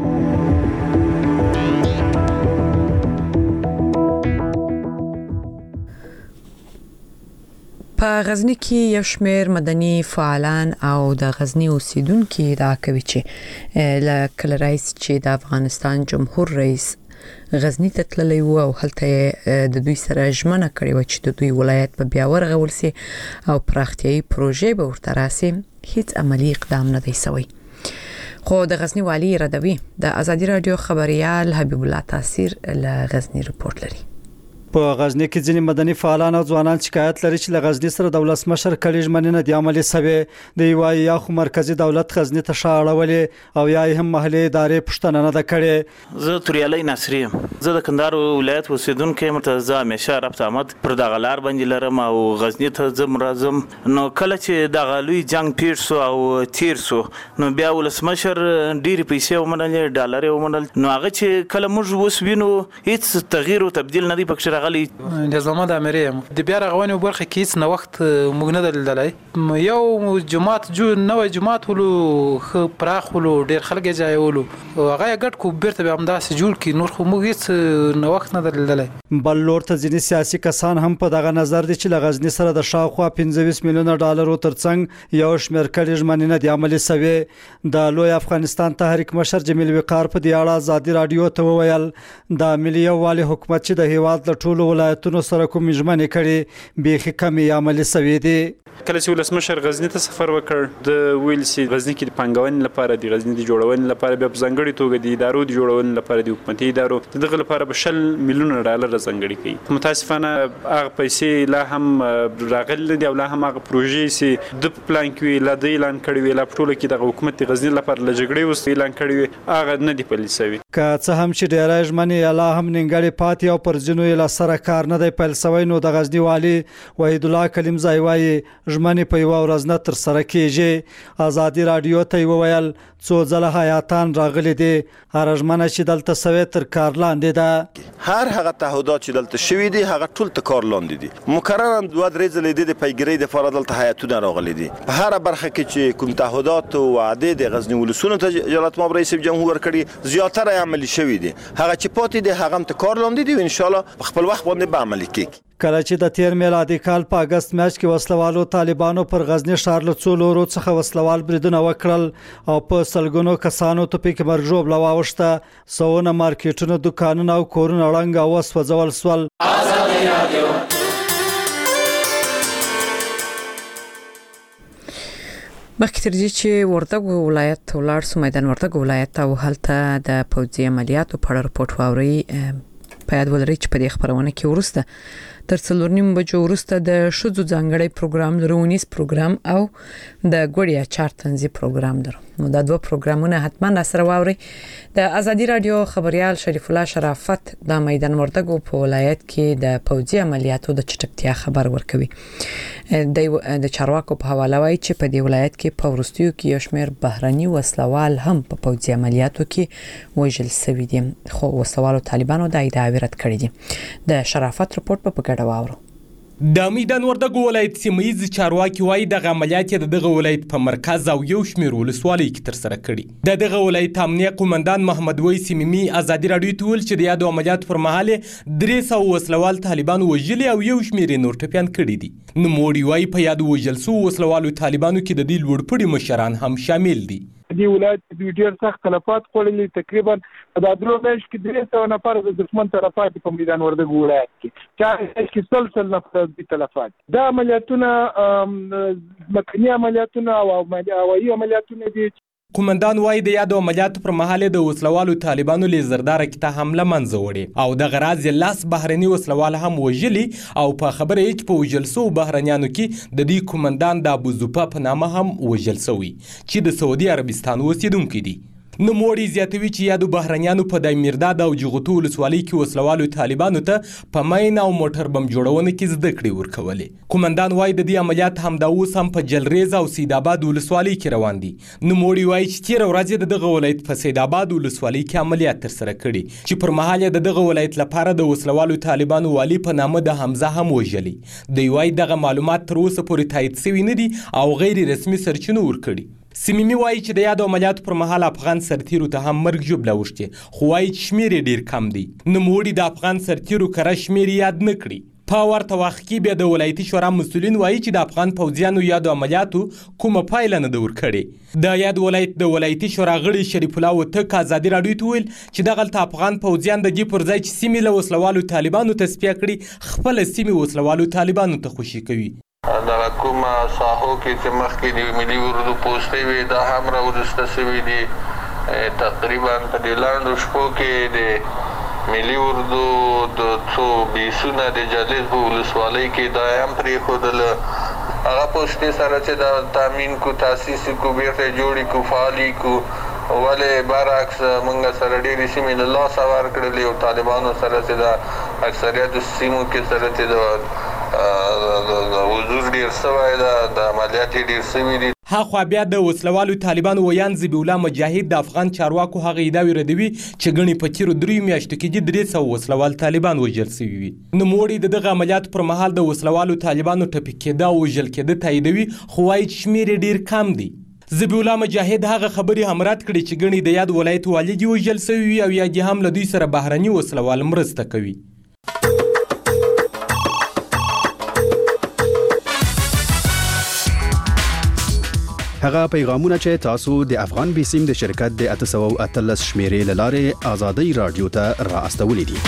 په غزنی کې یو شمېر مدني فعالان او د غزنی اوسیدونکو دا کوي چې لکه رئیس چې د افغانستان جمهور رئیس غزنی ته تللی و او هلته د دوی سره ژمنه کړې و چې د دوی ولایت په بیا ورغول سي او پراختیايي پروژې به ورته راسي، هیڅ عملی اقدام نه دی شوی. خو د غزنی والی ردوی د ازادي رادیو خبريال حبیب الله تاثیر له غزنی رپورټ لري. په غزنی کې ځینې مدني فعالان او ځوانان شکایت لري چې له غزنی سره د ولسمشر کړي ژمنې نه دی عملي شوې. دی وايي یا خو مرکزی دولت غزنی ته شاړولې او یا هم محلي ادارې پښتنه نه ده کړې. زه توریالي ناصری یم، زه د کندهار ولایت اوسیدونکی یم، ته همیشه ربط آمد پر دغه لار باندې لرم او غزنی ته زه راځم. نو کله چې دغه لوی جنگ پیر سو او تیر سو نو بیا ولسمشر ډېرې پیسې ومنلې، ډالر یې ومنل، نو هغه چې کله موږ اوس وینو هیڅ تغییر او تبدیل نه دی پکې راغلی. نظام د امریه د بیا رغونې برخه کې هیڅ نه وخت موږ نه دلدلای. یو جماعت جو نوې جماعت ولو پراخ ولو ډېر خلک ځای ولو هغه ګډ کو بیرته به همداسې جوړ کی، نور خو موږ هیڅ نه وخت نه دلدلای. بل لور ته ځینې سیاسي کسان هم په دغه نظر دي چې لغزنی سره د شاوخوا پنځه میلیونه ډالرو ترڅنګ یو شمېر کړي ژمنې نه دي عملي شوې. د لوی افغانستان تحریک مشر جمیل وقار په دې اړه ازادي رادیو ته وویل د ملي یووالي حکومت چې د هیواد له ټولو ولایتونو سره کوم ژمنې کړي بیخي کمې عملي شوې دي. کله چې ولسمشر غزنی ته سفر وکړ د ویل سي غزنی کې د پنګونې لپاره د غزنی د جوړونې لپاره بیا په ځانګړي توګه د ادارو د جوړونې لپاره د حکومتي ادارو دغه لپاره به شل میلیونه ډالر ځانګړي کړي. متاسفانه هغه پیسې لا هم راغلي دي او لا هم هغه پروژې سي د پلان کې لا د اعلان کړي وی لا ټوله کې د حکومت غزنی لپاره لجګړې وس اعلان کړي وی هغه نه دی پلي شوی. که څه هم چې ډېر ژمنې لا هم ننګړې پاتې او پر ځینو یې لا سره کار نه دی پیل شوی، نو د غزنی والي وحید الله کلیمزای وایي ژمنې په یوه ورځ نه ترسره کېږي. ازادي راډیو ته وویل څو ځله حیاتان راغلي دي، هر ژمنه چې دلته سوې تر کار لاندې ده. هر هغه تعهدات چې دلته شوي دي هغه ټول تر کار لاندې دي. مکرر هم دوه درې ځلې د پیګرۍ دپاره دلته حیاتونه راغلي دي. په هره برخه کې چې کوم تعهدات او وعدې د غزني ولسونو ته جلالت مآب رئیس جمهور ورکړي زیاتره عملي شوي دي. هغه چې پاتې دي هغه هم تر کار لاندې دي او انشاءالله په خپل وخت باندې به عملي کېږي. کله چې د تیر میلادي کال په اگست میاشت کې وسلوالو طالبانو پر غزنی ښار له څو لورو څخه وسلوال بریدونه وکړل او په سلګونو کسانو ته پکې مرګ ژوبله واوښته، سوونه مارکیټونه، دکانونه او کورونه ړنګ او وسوځول سول. مخکې تر دې چې وردګ ولایت ته ولاړ سو، میدان وردګ ولایت او هلته د پوځي عملیاتو په اړه رپورټ واوري. په یاد ولرئ چې په دې خبرونه کې ورسته تر څلور نیم بجو ورسته د شذو ځانګړی پروګرام لرو، ونیس پروګرام او د ګوړیا چار تنظیم پروګرام لرو. نو دا دوه پروګرامونه حتما را سره واوري. د ازادي رادیو خبريال شریف الله شرافت د میدان وردګ په ولایت کې د پوځي عملیاتو د چټکتیا خبر ورکوي. د چارواکو په حواله وایي چې په دې ولایت کې په ورستیو کې یو شمېر بهرني وسلوال هم په پوځي عملیاتو کې وژل شوي دي، خو وسلوالو طالبانو دا ادعا رد کړې دي. د شرافت رپورټ په ګډه واورو. د میدان وردګ ولایت سیمه ییز چارواکي وایي دغه عملیات د دغه ولایت په مرکز او یو شمېر ولسوالۍ کې تر سره کړي. د دغه ولایت امنیه قومندان محمد وای سیمي ازادي رادیو ته ویل چې د یادو عملیات پر مهال درې سوه وسلوال طالبان وژلي او یو شمېر نور ټپیان کړي دي. نوموړي وایي په یادو وژل شوو وسلوالو طالبانو کې د دې لوړپوړي مشران هم شامل دي. دی ولایت د ډیر سخت تلفات خوړلي، تقریبا د درو میاشت کې درې سوه نفر د دښمن تلفات په میدان وردګ ولایت کې چا کې سلسل نفر د تلفات. دا عملیاتونه مکني عملیاتونه او هوایي عملیاتونه دي. قومندان وایي د یادو عملیاتو پر مهال د وسلوالو طالبانو لیزرداره کې ته حمله منځه وړې او د غراض لاس بهرني وسلوال هم وژلي او په خبره یې چې په وژل شوو بهرنیانو کې د دې قومندان د ابوزوپا په نامه هم وژل شوی چې د سعودي عربستان اوسیدونکی دی. نوموړي زیاتوي چې یادو بهرنیانو په دایمیرداد او جغتو ولسوالۍ کې وسلوالو طالبانو ته په ماین او موټر بم جوړونه کې زده کړې ورکولې. قومندان وایي د دې عملیات همدا اوس هم په جلریز او سیدآباد ولسوالۍ کې روان دي. نوموړي وایي چې تېره ورځ د دغه ولایت په سیدآباد ولسوالۍ کې عملیات ترسره کړي چې پر مهال د دغه ولایت لپاره د وسلوالو طالبانو والي په نامه د حمزه هم وژلي. دوی وایي دغه معلومات تر اوسه پورې تایید شوي نه دي او غیر رسمي سرچینو ورکړي. سیمي وایي چې د یادو عملیاتو پر مهال افغان سرتیرو ته هم مرګ ژوبله اوښتې، خو وایي چې شمېر یې ډېر کم دی. نوموړي د افغان سرتیرو کره شمېر یاد نه کړي. په ورته وخت کې بیا د ولایتي شورا مسؤلین وایي چې د افغان پوځیانو یادو عملیاتو کومه پایله نه ده ورکړې. د یاد ولایت د ولایتي شورا غړي شریف الله وتک ازادي رادیو ته ویل چې دغلته افغان پوځیان د دې پر ځای چې سیمې له وسلوالو طالبانو تصفیه کړي خپله سیمې وسلوالو طالبانو ته خوشي کوي. دغه کومه ساحو کې چې مخکې د ملي اردو پوستې وي دا هم راوروسته شوي دي. تقریبا په دې لنډو شپو کې د ملي اردو د څو بیسونه د جلیز په ولسوالۍ کې دا هم پرېښودل. هغه پوستې سره چې دا تامین کو تاسیس کو بیرته جوړې کو فعالي کو، ولې برعکس موږ سره ډېرې سیمې له لاسه ورکړلې او طالبانو سره چې د اکثریتو سیمو کې سره چې د حضور ډیر شوی ده، د عملیات ډیر شوي دي. هاخوا بیا د وسلوالو طالبانو ویان ذبیح الله مجاهد د افغان چارواکو هغه ادعاوې ردوي چې ګڼې په تېرو دریو میاشتو کې درې سوه وسلوال طالبان وژل شوي وي. نوموړي د دغه عملیاتو پر مهال د وسلوالو طالبانو ټپي کېده او وژل کېده تاییدوي، خو وایي چې شمېر یې ډېر کم دی. ذبیح الله مجاهد هغه خبرې هم رد کړې چې ګڼې د یاد ولایت والي دې وژل شوي وي او یا دې هم له دوی سره بهرني وسلوال مرسته کوي. هغه پیغامونه چې تاسو د افغان بیسیم د شرکت د اته سوه اتلس شمیرې له لارې ازادي رادیو ته را استولې دي.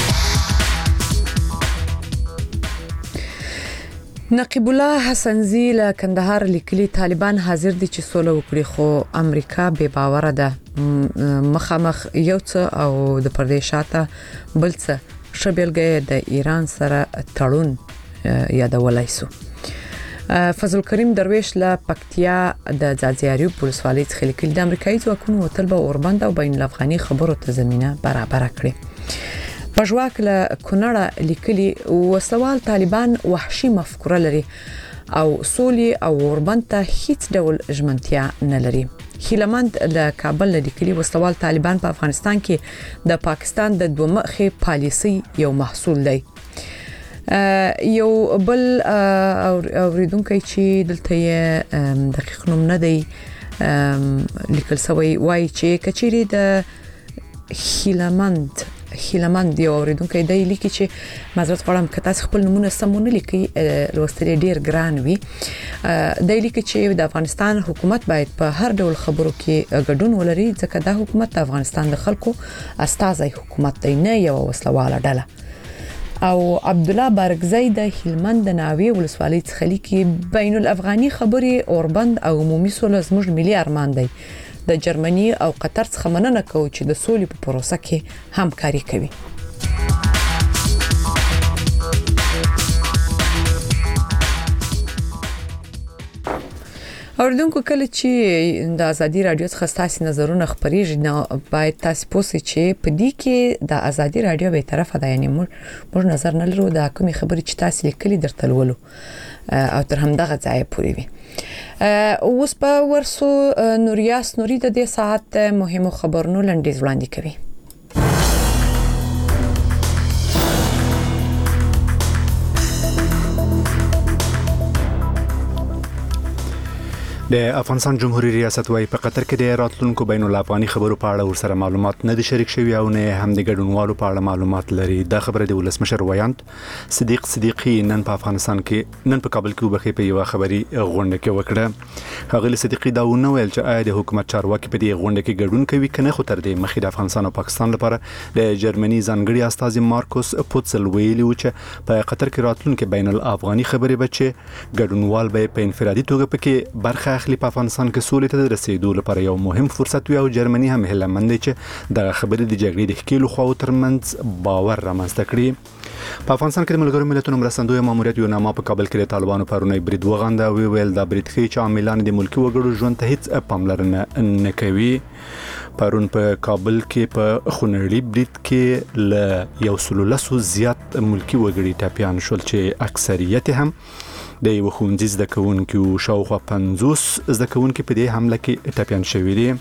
نقیب الله حسنزی له کندهار لیکلي طالبان حاضر دي چې سوله وکړي، خو امریکا بې باوره ده. مخامخ یو څه او د پردې شاته بل څه. ښه بیلګه د ایران سره تړون یادولای سو. فضل کریم درویش له پکتیا د ځاځي ولسوالۍ څخه لیکلي د امریکایي ځواکونو وتل به اوربند او بین الافغاني خبرو ته زمينه برابر کړي. پژواک له کونړه لیکلي وسوال طالبان وحشي مفکوره لري او سولي او اوربند ته هیڅ ډول ژمنتیا نه لري. هیلمند له کابل لیکلي وسوال طالبان په افغانستان کې د پاکستان د دوه مخې پالیسي یو محصول دی. یو بل اوریدونکو چې دلته یې دقیق نوم نه دی لیکل سوی وایي چې کچيري د هیلمند هیلمند دی اوریدونکو دی لیکي چې معذرت غواړم که تاسو خپل نمونه سمونه لیکي لوستل ډیر ګران وي دی لیکي چې د افغانستان حکومت باید په هر ډول خبرو کې ګډون ولري ځکه دا حکومت د افغانستان د خلکو استازي حکومت دی نه یو وسلواله ډله. او عبد الله بارګزی د هلمند د ناوی ولسوالۍ څخه لیکي بین الافغاني خبرې اوربند او عمومي سوله زموږ ملي ارمان دی. د جرمني او قطر څخه مننه کوي چې د سولې په پروسه کې همکاري کوي. اوردونکو کله چې د ازادي رادیو څخه تاسو نظرونه خبرېږي نو باید تاسو پوښتنه چې په دې کې د ازادي رادیو به طرفه ده یعنی موږ نظر نه لرو د کومې خبرې چې تاسو لیکلي درته ولولو او تر همدغه ځای پورې وي. اوس په ورسو نوریاس نوري د دې ساعت مهمو خبرونو لنډیز وړاندې کوي. د افغانستان جمهوریت ریاست وايي په قطر کې د راتلونکو بین الافغاني خبرو په اړه ورسره معلومات نه دي شریک شوي او نه هم د ګډونوالو په اړه معلومات لري. دا خبره د ولسمشر ویاند صدیق صدیقی نن په افغانستان کې نن په کابل کې وبخې په یو خبري غونډه کې وکړه. هغه صدیقی دا ونه ویل چې آیا د حکومت چارواکي په دې غونډه کې ګډون کوي کنه خو تر دې مخکې د افغانستان او پاکستان لپاره د جرمني ځانګړي استازي مارکوس پوتسل ویلي و چې په قطر کې راتلونکو بین الافغاني خبرې بچي ګډونوال به په انفرادي توګه پکې برخه اخلي. په افغانستان کې سولې ته رسیدو لپاره یو مهم فرصت وي او جرمني هم هلمند چې د خبرې د جګړې د ښکیلو خواو ترمنځ باور رامنځته کړي. په افغانستان کې د ملګرو ملتونو مرستندوی ماموریت یو نامه په کابل کې د طالبانو پرونی برید وغنده وی ویل دا برید ښیي چې عاملان د ملکی وګړو ژوند ته هیڅ پاملرنه نه کوي. پرون په کابل کې په خونړي برید کې ل یو سل لسو زیات ملکی وګړي ټاپیان شول چې اکثریت هم د یو ښوونځي زده کوونکو شاوخوا پنځوس زده کوونکو په دې حمله کې ټاپیان شوي دي.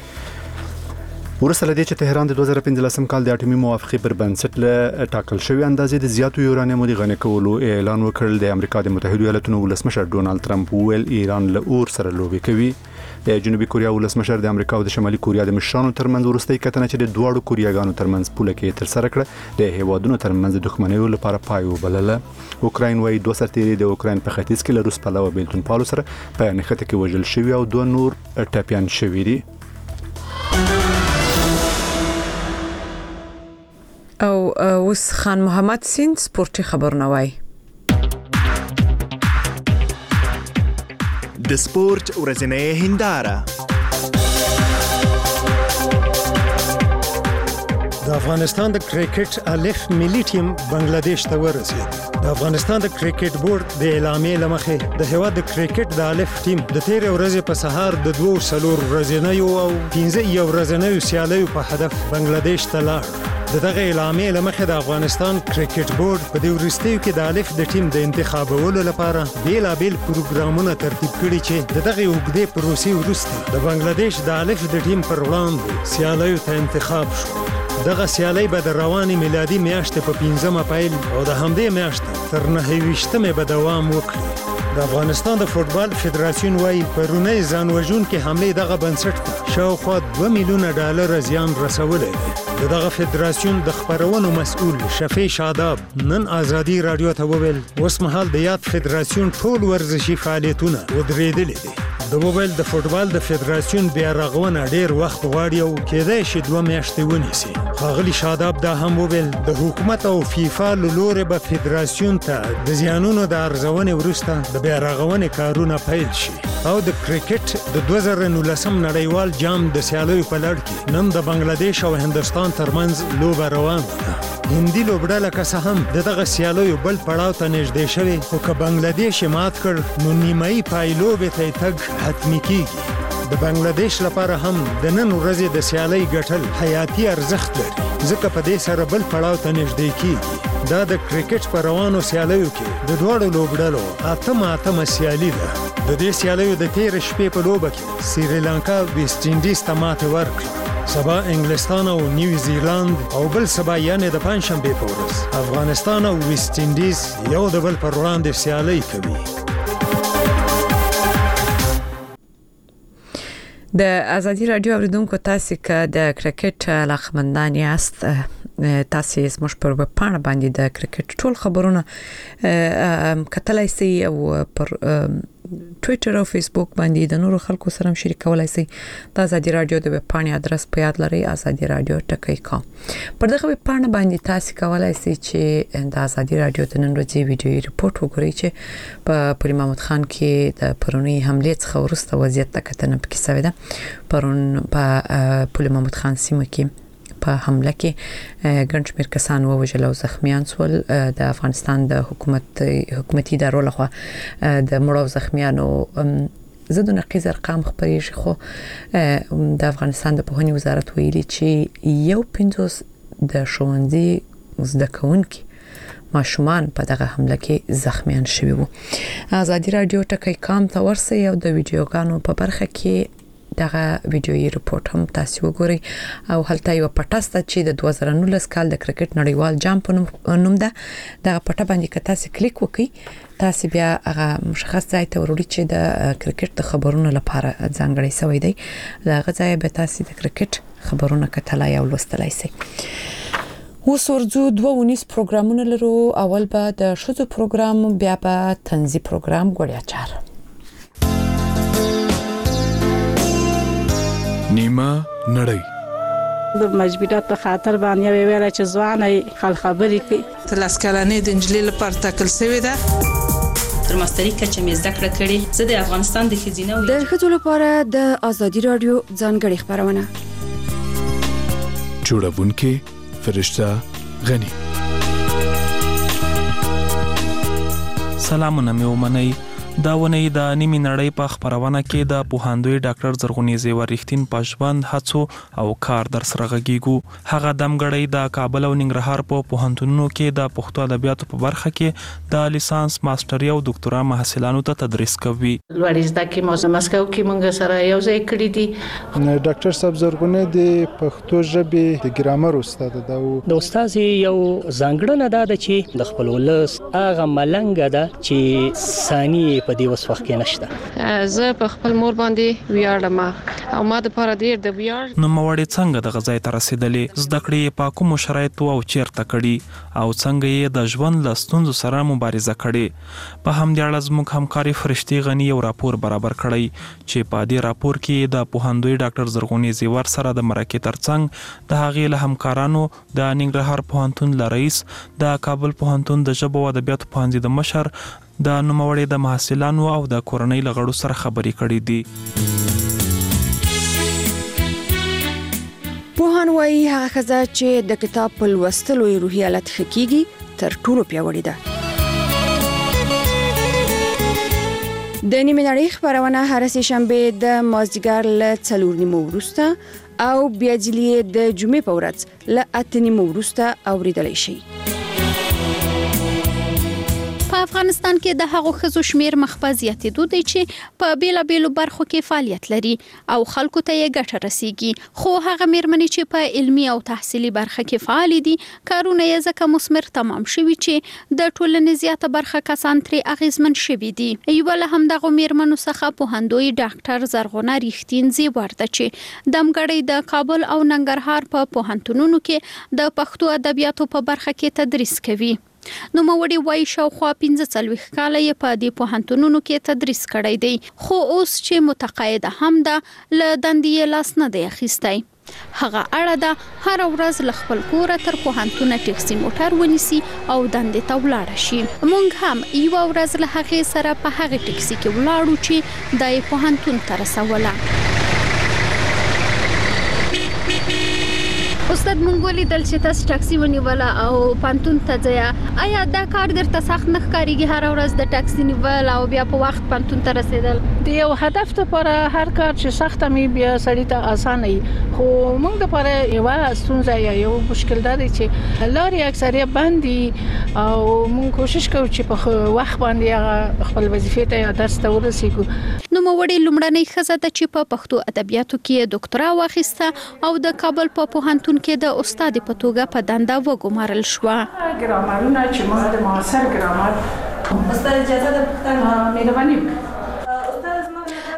ورسره د تهران د دوه زره پنځلسم کال د اټومي موافقې پر بنسټ له ټاکل شوی اندازې د زیاتو یورانیمو د غنی کولو اعلان وکړل. د امریکا د متحده ایالاتونو ولسمشر ډونالد ټرمپ ویل ایران له اور سره لوبي کوي. د جنوبي کوریا ولسمشر د امریکا او د شمالي کوریا د مشرانو ترمنځ ورستۍ کتنه چې د دوه کوریاګانو ترمنځ پوله کې تر سره کړه د هیوادونو ترمنځ د دښمنیو لپاره پای وبلله. اوکراین وايي دوه سرتیري د اوکراین په ختیځ کې له روس پلوه بیلتون پالو سره په نښته کې وژل شوی او دوه نور ټاپیان شوی دي. او اوس خان محمد سین سپورتي خبرونه وای. د سپورت ورځنۍ هنداره. د افغانستان د کرکټ الف ملي ټیم بنگلاديش ته ورسید. د افغانستان د کرکټ بورډ د اعلامیې لمخې د هواد د کرکټ د الف ټیم د تیر ورځې په سهار د دوه سلور ورځې او پنځه یو ورځې سیالیو په هدف بنگلاديش ته لاړ. دغه اعلامیې لمخې د افغانستان کرکټ بورډ په دې وروستیو کې د الف د ټیم د انتخابولو لپاره بیلابیل پروګرامونه ترتیب کړي چې دغه اوږدې پروسې وروسته د بنگلاديش د الف د ټیم پر وړاندې سیالیو ته انتخاب شو. دغه سیالي به د رواني میلادي میاشتې په پنځمه پیل او د همدې میاشتې تر نهه ویشتمې به دوام وکړي. د افغانستان د فوټبال فدراسیون وايي پرونی ځانوژونکې حملې دغه بنسټ ته شاوخوا دوه میلیونه ډالر زیان رسولی دی. دغه فدراسیون د خبرونو مسؤل شفیع شاداب نن ازادي رادیو ته وویل اوس مهال د یاد فدراسیون ټول ورزشي فعالیتونه ودرېدلي دي. د وویل د فوټبال د فدراسیون بیا رغونه ډیر وخت غواړي او کېدای شي دوه میاشتې ونیسي. ښاغلي شاداب دا هم وویل د حکومت او فیفا له لورې به فدراسیون ته د زیانونو د ارزونې وروسته د بیا رغونې کارونه پیل شي او د کرکټ د دوه زره نولسم نړیوال جام د سیالیو په لړ کې نن د بنگلاديش او هندستان ترمنځ لوبه روانه ده. هندي لوبډله که څه هم دغه سیالیو بل پړاو ته نږدې شوې خو که بنگلاديش مات کړ نو نیمایي پایلوبې ته تګ حتمي کیږي. د بنگلاديش لپاره هم د نن ورځې د سیالۍ ګټل حیاتي ارزښت لري ځکه په دې سره بل پړاو ته نږدې کیږي. دا د کرکټ په روانو سیالیو کې د دواړو لوبډلو اتمه اتمه سیالي ده. د دې سیالیو د تیر شپې په لوبه کې سریلانکا ویسټ انډیز ته ماتې ورکړه. سبا انګلستان او نیوزیلند او بل سبا یعنی د پنځشنبه په ورځ افغانستان او ویسټ انډیز یو د بل پر وړاندې سیالي کوي. د ازادي رادیو اوریدونکو تاسو که د کرکټ علاقمندان یاست تاسو زموږ پر ویب پاڼه باندې د کرکټ ټول خبرونه کتلای شئ او پر ټوئیټر او فیسبوک باندې د نورو خلکو سره هم شریکولای شئ. د ازادي رادیو د ویب پاڼې آدرس په یاد لرئ ازادي رادیو ټکی کام. پر دغه ویب پاڼه باندې تاسو کولای شئ چې د ازادي رادیو د نن ورځې ویډیويي رپورت وګورئ چې په پولی محمود خان کې د پرونی حمله څخه وروسته وضعیت تکتنه پکې شوې ده. پرون په پولی محمود خان سیمه کې په حمله کې ګڼ شمېر کسان ووژل او زخمیان شول. د افغانستان د حکومت حکومتي ادارو لخوا د مړو زخمیانو زه د نقیز ارقام خبرېږي خو د افغانستان د پوهنې وزارت ویلي چې یو پنځوس د ښوونځي زده کوونکي ماشومان په دغه حمله کې زخمیان شوي وو. ازادي رادیو ټکی کام ته ورسئ او د ویډیوګانو په برخه کې دغه ویډیويي رپورت هم تاسو وګورئ او هلته یو پټه سته چې د دوه زره نولس کال د کرکټ نړیوال جام په نوم ده. دغه پټه باندې که تاسو کلیک وکړئ تاسو بیا هغه مشخص ځای ته وروړي چې د کرکټ د خبرونو لپاره ځانګړی شوی دی. دغه ځای به تاسو د کرکټ خبرونه کتلای او لوستلای شئ. اوس ورځو دوه ونیس پروګرامونه لرو. اول به د شذو پروګرام، بیا به طنزي پروګرام ګوړیا چار. نیمه نړۍ د مجبورات په خاطر باندې ویل چې ځواني خل خبرې کوي. تلاس کلنې د انجلۍ لپاره ټاکل شوې ده. تر ماسترۍ کچه مې زده کړه کړې. زه د افغانستان د ښځینه د ښځو لپاره د ازادي رادیو ځانګړې خبرونه جوړونکې فرشته غنی. سلامونه مې ومنئ. دا ونې د نیمه نړۍ په خبرونه کې د پوهاندوی ډاکټر زرغونې زیور رښتین په ژوند هڅو او کار در سره غږیږو. هغه دمګړی د کابل او ننګرهار په پوهنتونونو کې د پښتو ادبیاتو په برخه کې د لیسانس، ماستري او ډاکټورا محصلانو ته تدریس کوي. لوړ زده کې موږ مسکو کې موږ سره یو ځای کړی دي. ډاکټر صاحب زرغونې د پښتو ژبې د ګرامر استاد ده. د استاد یو ځانګړنه ده چې د خپل ولس هغه ملنګ ده چې ثاني په دې وس وخت کې نشته. زه په خپل مور باندې ویاړم او ما د پاره ډیر د ویاړ. نو موړې څنګه د غزای تر رسیدلې؟ زده کړې په کوم شرایطو او چیرته کړي او څنګه یې د ژوند له ستونزو سره مبارزه کړې؟ په همدې اړه زموږ همکاري فرشتي غنی یو راپور برابر کړی چې په دې راپور کې د پوهاندوی ډاکټر زرغونې زیور سره د مرکې ترڅنګ د هغې له همکارانو د ننګرهار پوهنتون له رئیس، د کابل پوهنتون د ژبو او ادبیاتو پوهنځي د مشر، د نوموړي د محصلانو او د کورنۍ لغړو سره خبرې کړې دي. پوهان وايي هغه ښځه چې د کتاب په لوستلو یې روحي حالت ښه کیږي تر ټولو پیاوړې ده. د نیمه نړۍ خبرونه هر سه شنبه د مازدیګر له څلور نیمو وروسته او بیا ځلې د جمعې په ورځ له اته نیمو وروسته اوریدلای شي. په افغانستان کې د هغو ښځو شمیر مخ په زیاتېدو دی چې په بیلابیلو برخو کې فعالیت لري او خلکو ته یې ګټه رسیږي. خو هغه میرمنې چې په علمي او تحصیلي برخه کې فعال دي کارونه یې ځکه مثمر تمام شوي چې د ټولنې زیاته برخه کسان ترې اغیزمن شوي دي. یوه له همدغو میرمنو څخه پوهاندوی ډاکټر زرغونه رښتین زیور ده چې دمګړی د کابل او ننګرهار په پوهنتونونو کې د پښتو ادبیاتو په برخه کې تدریس کوي. نو موړي وای شاوخوا پنځه څلوېښت کاله یې په دې پوهنتونونو کې تدریس کړی دی، خو اوس چې متقاعده هم ده له دندې یې لاس نه دی اخیستی. هغه اړه ده هر ورځ له خپل کوره تر پوهنتونه ټکسي موټر ونیسي او دندې ته ولاړه شي. موږ هم یوه ورځ له هغې سره په هغې ټکسي کې ولاړو چې دا یې پوهنتون ته رسوله. استاد مونږ ولیدل چې تاسو ټاکسي ونیوله او پانتون ته ځئ. آیا دا کار درته سخت نه ښکارېږي هر ورځ د ټاکسي نیول او بیا په وخت پانتون ته رسیدل؟ د یو هدف لپاره هر کار چې سخت می بیا سړی ته اسانه وي، خو موږ لپاره یو ستونزه یا یو مشکل دا دی چې لارې اکثریت بند دي او موږ کوشش کوو چې په وخت باندې خپل وظیفې ته یا درس ته ورسیږو. نو موړي لومړنۍ ښځه ده چې په پښتو ادبیاتو کې ډاکټورا واخیسته او د کابل په پوهنتون کې د استاد په توګه په دنده وګمارل شو. ګرامرونه چې موږ د معاصر ګرامر استاد اجازه ده پوښتنه مهرباني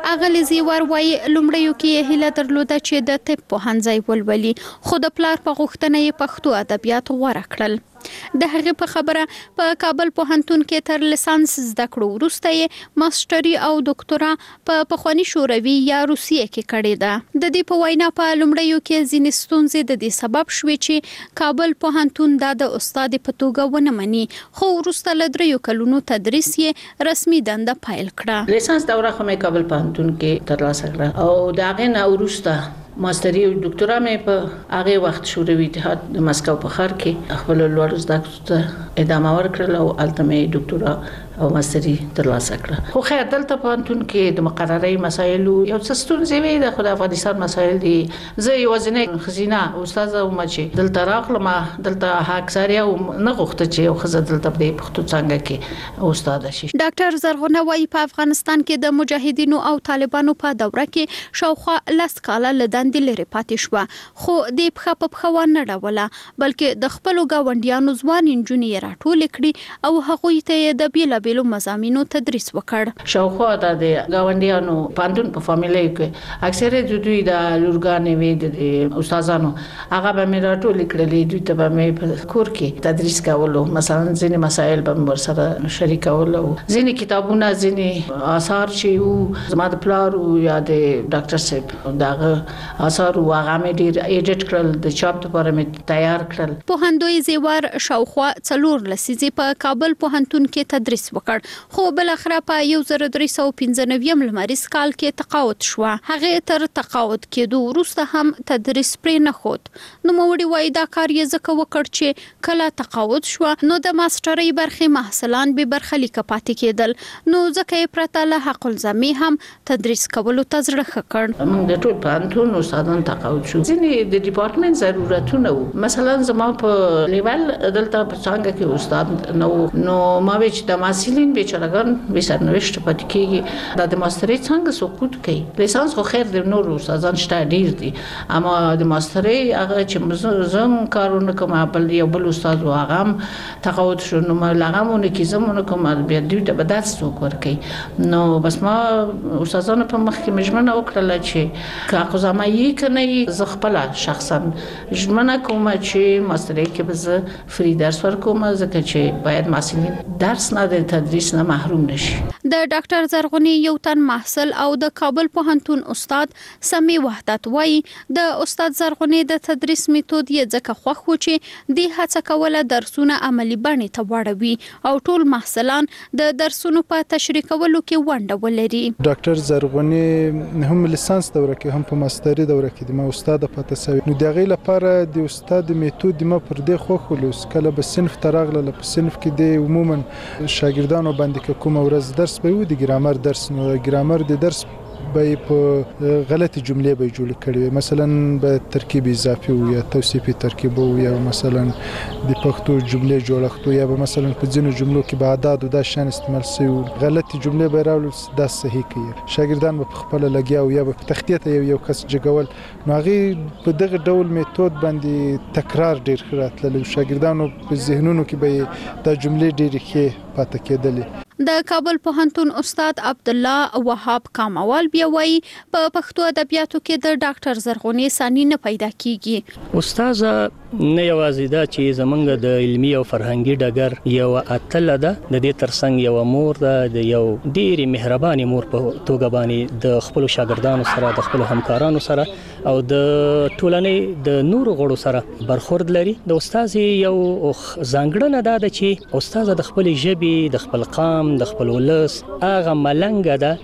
اغلی زیور وای لومړیو کې هیله درلوده چې د طب پوهنځی ولولي، خو د پلار په غوښتنه یې پښتو ادبیات غوره کړل. د هغه په خبره په کابل پوهنتون کې تر لیسانس زده کړو وروسته یې ماستري او ډاکټورا په پخوانی شوروي یا روسیې کې کړې ده. د دې په وینا په لومړیو کې ځینې ستونزې د دې سبب شوې چې کابل پوهنتون د استاد په توګه ونه مني، خو وروسته له دریو کلونو تدریس یې رسمي دنده پیل کړه. لیسانس دوره خو مې کابل پوهنتون کې ترلاسه کړه او دا غي نه وروسته ماستري او ډاکټورا مې په هغه وخت شوروي اتحاد د مسکو په ښار کې خپل لوړ زده کړو ته ادامه ورکړل او الته مې ډاکټورا او ماستري ترلاسه کړه. خو خیر دلته په پوهنتون کې د مقرري مسایلو یو څه ستونزې وي. د خدای افغانستان مسایل دي. زه یوازینی خزینه استاد او مچ دلته راغلم، دلته اکثریه نه غوښته چې یو خزه دلته په پښتو څنګه کې استاد شي. ډاکټر زرغونه وایي په افغانستان کې د مجاهدینو او طالبانو په دوره کې شاوخوا لاس کاله لدان د لری پاتې شو، خو د پخه په پخه ونه ډوله بلکې د خپل گاونډیانو ځوان انجونې راټول کړي او هغوی ته د بیل بیلو مضامینو تدریس وکړ. شاوخوا د گاونډیانو پاندون په فامیلای کې اکثره د دوی د لورګانې وې د استادانو هغه به مې راټول کړلې، دوی ته به مې په کور کې تدریس کولو، مثلا ځینې مسایل به مې ورسره شریکولو، ځینې کتابونه ځینې آثار چې وو زما د پلار او یا د ډاکټر صاحب دغه اثر واغه مې ډیر ایډیټ کړل، د چاپ لپاره مې تیار کړل. پوهندوی زیور شاوخوا څلور لسیزې په کابل پوهنتون کې تدریس وکړ، خو بل اخره په یو زر درې سوه پنځه نوي لمریز کال کې تقاعد شو. هغه تر تقاعد کېدو وروسته هم تدریس پرې نه خود. نو موړي وای دا کار یې ځکه وکړ چې کله تقاعد شو نو د ماسترۍ برخې محصلان به برخلیک پاتې کېدل، نو ځکه یې پرته له حق الزامي هم تدریس کولو ته زړه ښه کړ. موږ د ټول پوهنتون استادان تقاعد شو. ځینې د ډپارټمنټ ضرورتونه وو، مثلا زما په لیول دلته په څنګه کې استاد نو نو ما وچ د ماسلین بیچارهګان به سرنوشت پاتې کیږي. د ماسترۍ څنګه سقوط کوي. لیسانس خو خیر د نور استادان شته ډیر دي، اما د ماسترۍ هغه چې زم کارونه کوم بل یو بل استاد واغم تقاعد شو نو ما لغمونه کې زمونه کوم بیا دوی ته بدات څوک ورکي. نو بس ما استادانو په مخ کې مجمنه وکړه چې کا زما یې کنه زه خپل شخصا ژمنه کوم چې ماسترۍ کې به زه فری درس ورکوم، ځکه چې باید محصلین درس نه د تدریس نه محروم نشي. د ډاکټر زرغونی یو تن محصل او د کابل پوهنتون استاد سمي وحدت وایي د استاد زرغونی د تدریس میتود یې ځکه خوښ و چې د هڅه کوله درسونه عملی بڼې ته واړوي او ټول محصلان د درسونو په تشریح کولو کې ونډه ولري. ډاکټر زرغونی هم لیسانس دوره کې هم په ماسترۍ دوره کې د ما استاد پاتې سوی، نو دغه لپاره د استاد میتود د ما پر دې خو خلوص کله به صنف تراغله په صنف کې د عموما شاګردانو باندې کوم ورځ درس به و د ګرامر درس، نو ګرامر د درس به په غلطي جملې به جوړ کړي، مثلا به ترکیب اضافي او یا توصیفي ترکیب او یا مثلا د پښتو جملې جوړښت یا به مثلا په ځینو جملو کې به اعداد او د شان استعمال شي، غلطي جملې به راوړل دا صحیح کوي. شاګردان په خپل لګیا او یا په تختې ته یو کس جګول، نو هغه په دغه ډول میتود باندې تکرار ډیر خراتل، شاګردانو په ذهنونو کې به د جملې ډیر ښه پاتې کېدلې. د کابل پوهنتون استاد عبد الله وهاب کاموال بیا وایي په پښتو ادبیاتو کې د ډاکټر زرغونی ثاني نه پیدا کیږي. استاد نه یوازې دا چې زمونږ د علمي او فرهنګي ډګر یو اتل ده، د دې ترڅنګ یو مور ده، د یو ډېری مهرباني مور په توګه باندې د خپل شاګردانو سره د خپل همکارانو سره او د ټولنې د نورو غړو سره برخورد لري. د استاد یو ځانګړنه ده چې استاد د خپل ژبې د خپل قام د خپل ولس هغه ملنګ ده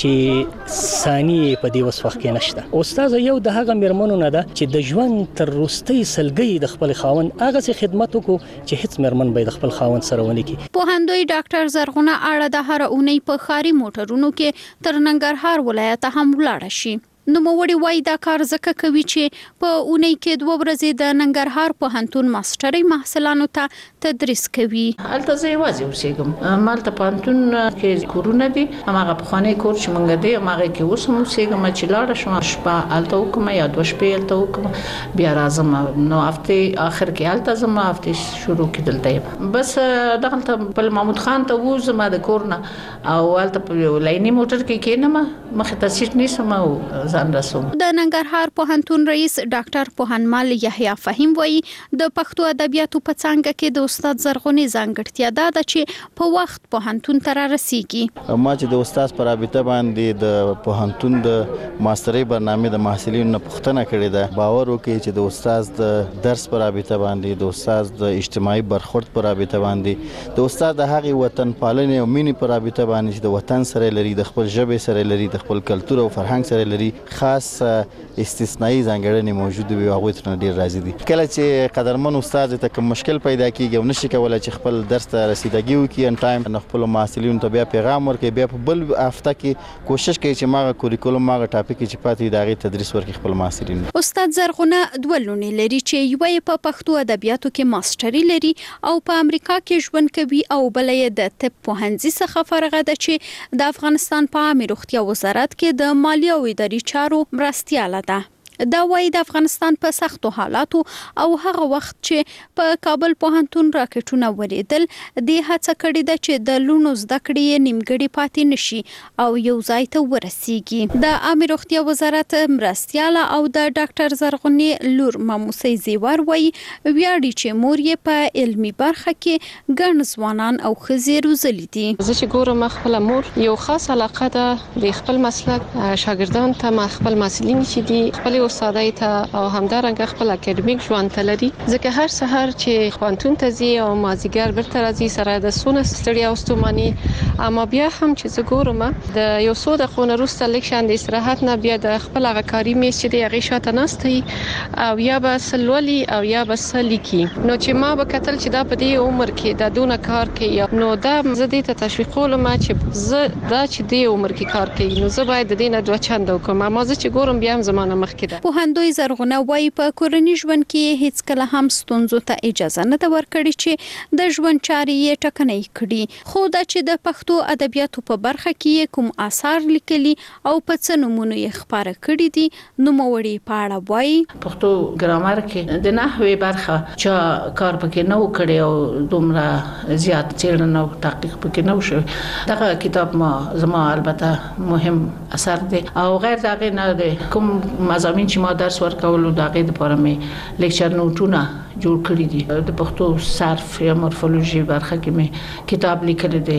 چې ثاني په دې وس وخت کې نشته. استاد یو د هغه مرمنو نه ده چې د ژوند تر وروستۍ سلګۍ د خپل خاوند هغه څه خدمت وکړو چې هیڅ مرمن به د خپل خاوند سره ونه کړي. پوهندوی ډاکټر زرغونه اړه د هر اونۍ په خاري موټرونو کې تر ننګرهار ولایت هم ولاړ شي. نو موري وای دا کار زکه کوي چې په اونۍ کې دوه ورځې د ننګرهار پوهنتون ماسترۍ محصلانو ته تدریس کوي. الته زه یوازې اوسېږم، مالته پوهنتون کې کورونه دي، هماغه پخوانی کور چې مونږ دی هماغه کې اوس هم اوسېږم چې لاړه شم شپه الته وکم یا دوه شپې الته وکم بیا راځم. نو هفته اخر کې الته زم هفته شروع کېدل بس دغلته بل محمود خان ته وو زما د کورنه او الته په لایني موټر کې کېنم مخه تاسیټ نیسم او ځان رسوم. د ننګرهار پوهنتون رئیس ډاکټر پوهنمل یحیی فهیم وایي د پښتو ادبیاتو په څانګه کې د استاد زرغونی ځانګړتیا ده چې په وخت پوهنتون ته رسیږي. ما چې د استاد پر رابطه باندې د پوهنتون د ماسترۍ برنامه د محصلینو نه پوښتنه کړې ده، باور وکړي چې د استاد د درس پر رابطه باندې، د استاد د اجتماعي برخورد پر رابطه باندې، د استاد د هغې وطن پالنې او مینې پر رابطه باندې چې د وطن سره لري، د خپل ژبې سره لري، د خپل کلتور او فرهنګ سره لري، خاص استثنایی ځانګړنې موجوده وي او هغوی ترنه ډېر راضي دي. کله چې قدرمن استاد ته کوم مشکل پیدا کیږي او نشي کولی چې خپل درس ته رسیدګي وکړي ان ټایم، نو خپلو محصلینو ته بیا پیغام ورکوي، بیا په بل هفته کې کوشش کوي چې ماغه کوریکولم ماغه ټاپک چې پاتې د هغې تدریس ورکړي خپل محصلینو. استاد زرغونه دوه لوڼې لري چې یوه یې په پښتو ادبیاتو کې ماستري لري او په امریکا کې ژوند کوي او بله یې د طب پوهنځي څخه فارغه ده چې د افغانستان په عامه روغتیا وزارت کې د مالیې او اداري چارو مرستیاله ده. دا وایي د افغانستان په سختو حالاتو او هغه وخت چې په کابل پوهنتون راکټونه ولیدل د هڅه کړې ده چې د لونو زده کړې نیمګړې پاتې نشي او یو ځای ته ورسیږي. د عامه روغتیا وزارت مرستیاله او د ډاکټر زرغونی لور ماموسي زیور وایي ویاړي چې مور یې په علمي برخه کې ګڼ ځوانان او ښځې روزلي دي. زه چې ګورم خپل مور یو خاص علاقه ده د خپل مسلک شاګردان ته، ما خپل محصلین چې دي خپل استادای ته او همدارنګه خپل اکیډمیک ژوند ته لري، ځکه هر سحر چې پوهنتون ته ځي او مازیګر بیرته راځي سره د سونه ستړیا او ستوماني، اما بیا هم چې زه ګورم د یو څو دقیقو نه وروسته لږ شان د استراحت نه بیا د خپل هغه کاري میز چې دی هغې شاته ناست او یا به څه لولي او یا به څه لیکي. نو چې ما به کتل چې دا په دې عمر کې دا دونه کار کوي، نو دا زه دې ته تشویقولم چې زه دا چې دې عمر کې کار کوي نو زه باید د دې نه دوه چنده وکړم. اما زه چې ګورم بیا هم زمانه مخکې ده. پوهندوی زرغونه وایي په کورني ژوند کې هیڅ کله هم ستونزو ته اجازه نه ده ورکړې چې د ژوند چارې یې ټکنۍ کړي، خو دا چې د پښتو ادبیاتو په برخه کې کوم آثار لیکلي او په څه نومونو یې خپاره کړي دي، نوموړي په اړه وایي پښتو ګرامر کې د نحوې برخه چې کار پکې نه وکړي او دومره زیات څېړنه او تحقیق پکې نه وشوي. دغه کتاب ما زما البته مهم اثر دی او غیر دغه نه دی. کوم مضامین چې ما درس ورکولو د هغې دپاره مې لیکچر نوټونه جوړ کړي دي. د پښتو صرف یا مورفولوژي برخه کې مې کتاب لیکلی دی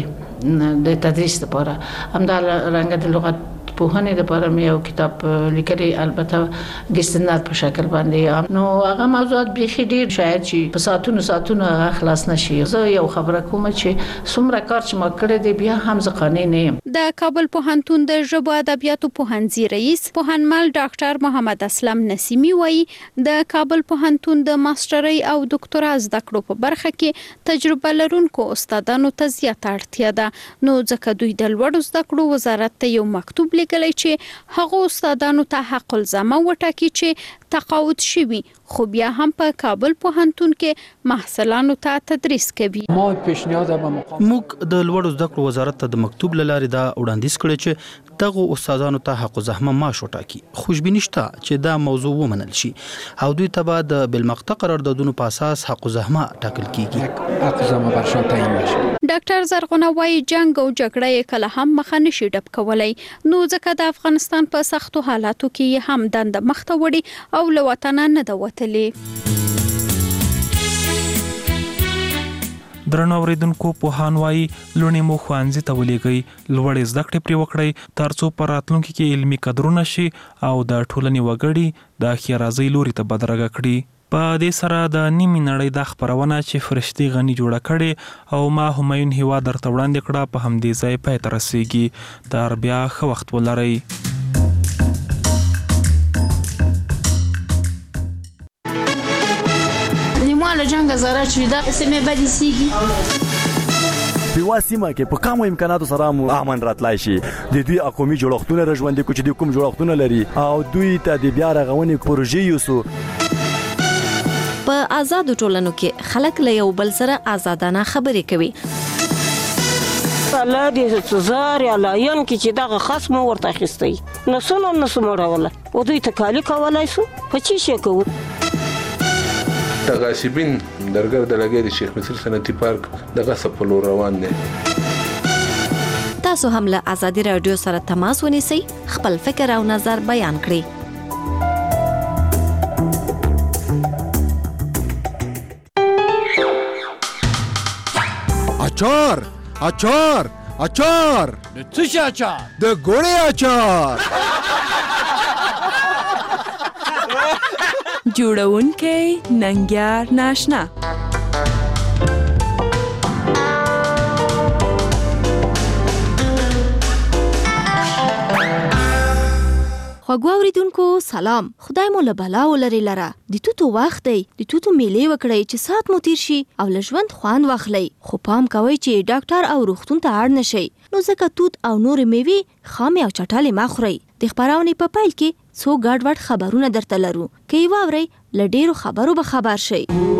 د تدریس دپاره، همدارنګه د لغت پوهنې دپاره مې یو کتاب لیکلی، البته ګستندار په شکل باندې. نو هغه موضوعات بیخي ډېر شاید چې په ساعتونو ساعتونو هغه خلاص نشي. زه یو خبره کوم چې څومره کار چې ما کړی دی بیا هم زه قانع نه یم. د کابل پوهنتون د ژبو ادبیاتو پوهنځي رئیس پوهنمل ډاکټر محمد اسلم نسیمی وایي د کابل پوهنتون د ماسترۍ او ډاکټرا زده کړو په برخه کې تجربه لرونکو استادانو ته زیاته اړتیا ده، نو ځکه دوی د لوړو زده کړو وزارت ته یو مکتوب لیکلی چې هغه استادانو ته حق الزامه وټاکي چې تقاعد شوي خو بیا هم په کابل پوهنتون کې محصلانو ته تدریس کوي. موږ د لوړو زده کړو وزارت ته د مکتوب له لارې دا وړاندیز کړی چې دغه استادانو ته حق الزحمه معاش وټاکي. خوشبیني شته چې دا موضوع ومنل شي او دوی ته به د بالمقطع قراردادونو په اساس حق الزحمه ټاکل کیږي. حق الزحمه برشان تعیین بشي. ډاکټر زرغونه وایي جنگ او جګړه یې کله هم مخه نشي ډب کولی، نو ځکه د افغانستان په سختو حالاتو کې هم دنده مخته وړي او له وطنه نه ده وتلې. درنو اوریدونکو، پوهان وایي لوڼې مو ښوونځي ته ولېږئ، لوړې زده کړې پرې وکړئ ترڅو په راتلونکي کې علمي قدرونه شي او د ټولنې وګړي د ښېرازۍ لوري ته بدرګه کړي. په دې سره د نیمې نړۍ دا خپرونه چې فرشتي غني جوړه کړې او ما همایون هیواد درته وړاندې کړه په همدې ځای پای ته رسیږي. تر بیا ښه وخت ولرئ. له جنگ زاره چې دا سمې بدې سیږي په واسمه کې په کوم امکاناتو سره مو امن راتلای شي د دوی قومي جوړښتونه رژوندې کو چې د کوم جوړښتونه لري او دوی ته د بیا رغونې پروژې یوسو. په آزاد ټولنو کې خلک له یو بل سره آزادانه خبرې کوي. الله دې زار یا لاین کې چې دغه خصم ورته اخیستی نو سونه نو سمړوله او دوی ته کالی کولای سو په چی شي کوو. تغاسبین درګر د لګي د شیخ مصر صنعتي پارک دغه سپلو روان دي. تاسو هم له آزادي رادیو سره تماس ونیسئ، خپل فکر او نظر بیان کړئ. اچار اچار اچار د څه شي اچار؟ د ګوړې اچار. جوړونکی ننګیار ناشنا. خوږو اوریدونکو سلام، خدای مو له بلا ولري لره. د توتو وخت دی، د توتو میلې وکړئ چې سات مو تیر شي او له ژوند خوند واخلئ. خو پام کوئ چې ډاکټر او روغتون ته اړ نشئ، نو ځکه توت او نورې میوې خامې او چټلې مه خورئ. د خپرونې په پیل کې څو ګډ وډ خبرونه درته لرو، که یې واورئ له ډېرو خبرو به خبر شئ.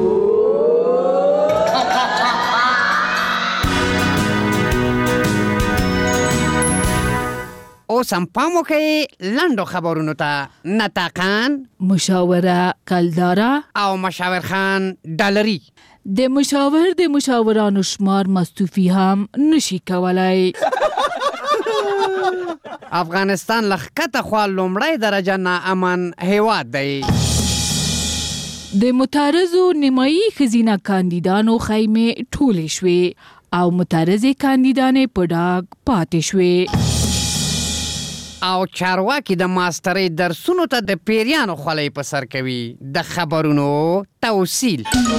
اوس هم پام وکئ لنډو خبرونو ته. نطاقان، مشاوره کلداره او مشاور خان ډالري. د مشاور د مشاورانو شمار مستوفي هم نشي کولای. افغانستان لخکته خوا لومړی درجه ناامن هیواد دی. د متعرضو نیمایي ښځینه کاندیدانو خیمې ټولې شوې او متعرضې کاندیدانې په ډاګ پاتې شوې. او چارواکي د ماسترۍ درسونو ته د پیریانو خولۍ په سر کوي. د خبرونو توصیل.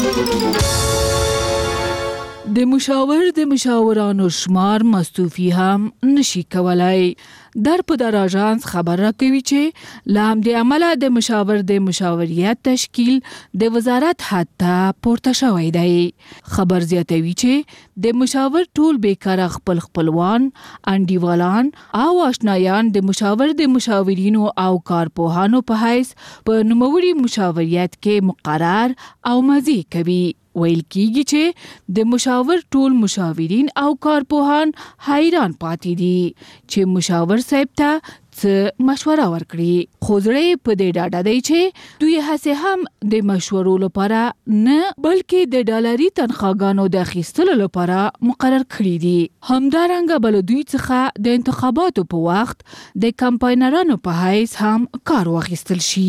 د مشاور د مشاورانو شمار مستوفي هم نشي کولای. در په در آژانس خبر راکوي چې له همدې امله د مشاور د مشاوریت تشکیل د وزارت حد ته پورته شوی دی. خبر زیاتوي چې د مشاور ټول بیکاره خپل خپلوان، انډیوالان او آشنایان د مشاور د مشاورینو او کارپوهانو په حیث په نوموړي مشاوریت کې مقرر او مضی کوي. ویل کیږي چې د مشاور ټول مشاورین او کارپوهان حیران پاتې دي چې مشاور صاحب ته څه مشوره ورکړي. خو زړه په دې ډاډه دی چې دوی هڅې هم د مشورو لپاره نه بلکې د ډالري تنخواګانو د اخیستلو لپاره مقرر کړي دي. همدارنګه بل دوی څخه د انتخاباتو په وخت د کمپاینرانو په حیث هم کار واخیستل شي.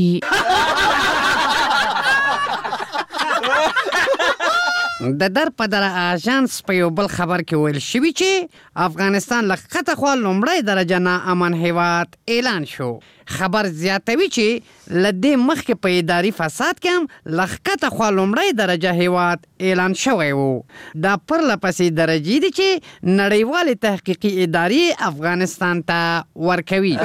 د در په در آژانس په یو بل خبر کې ویل شوي چې افغانستان له ښکته خوا لومړی درجه ناامن هیواد اعلان شو. خبر زیاتوي چې له دې مخکې په اداري فساد کې هم له ښکته خوا لومړی درجه هیواد اعلان شوی و. دا پرله پسې درجې دي چې نړیوالې تحقیقي ادارې افغانستان ته ورکوي.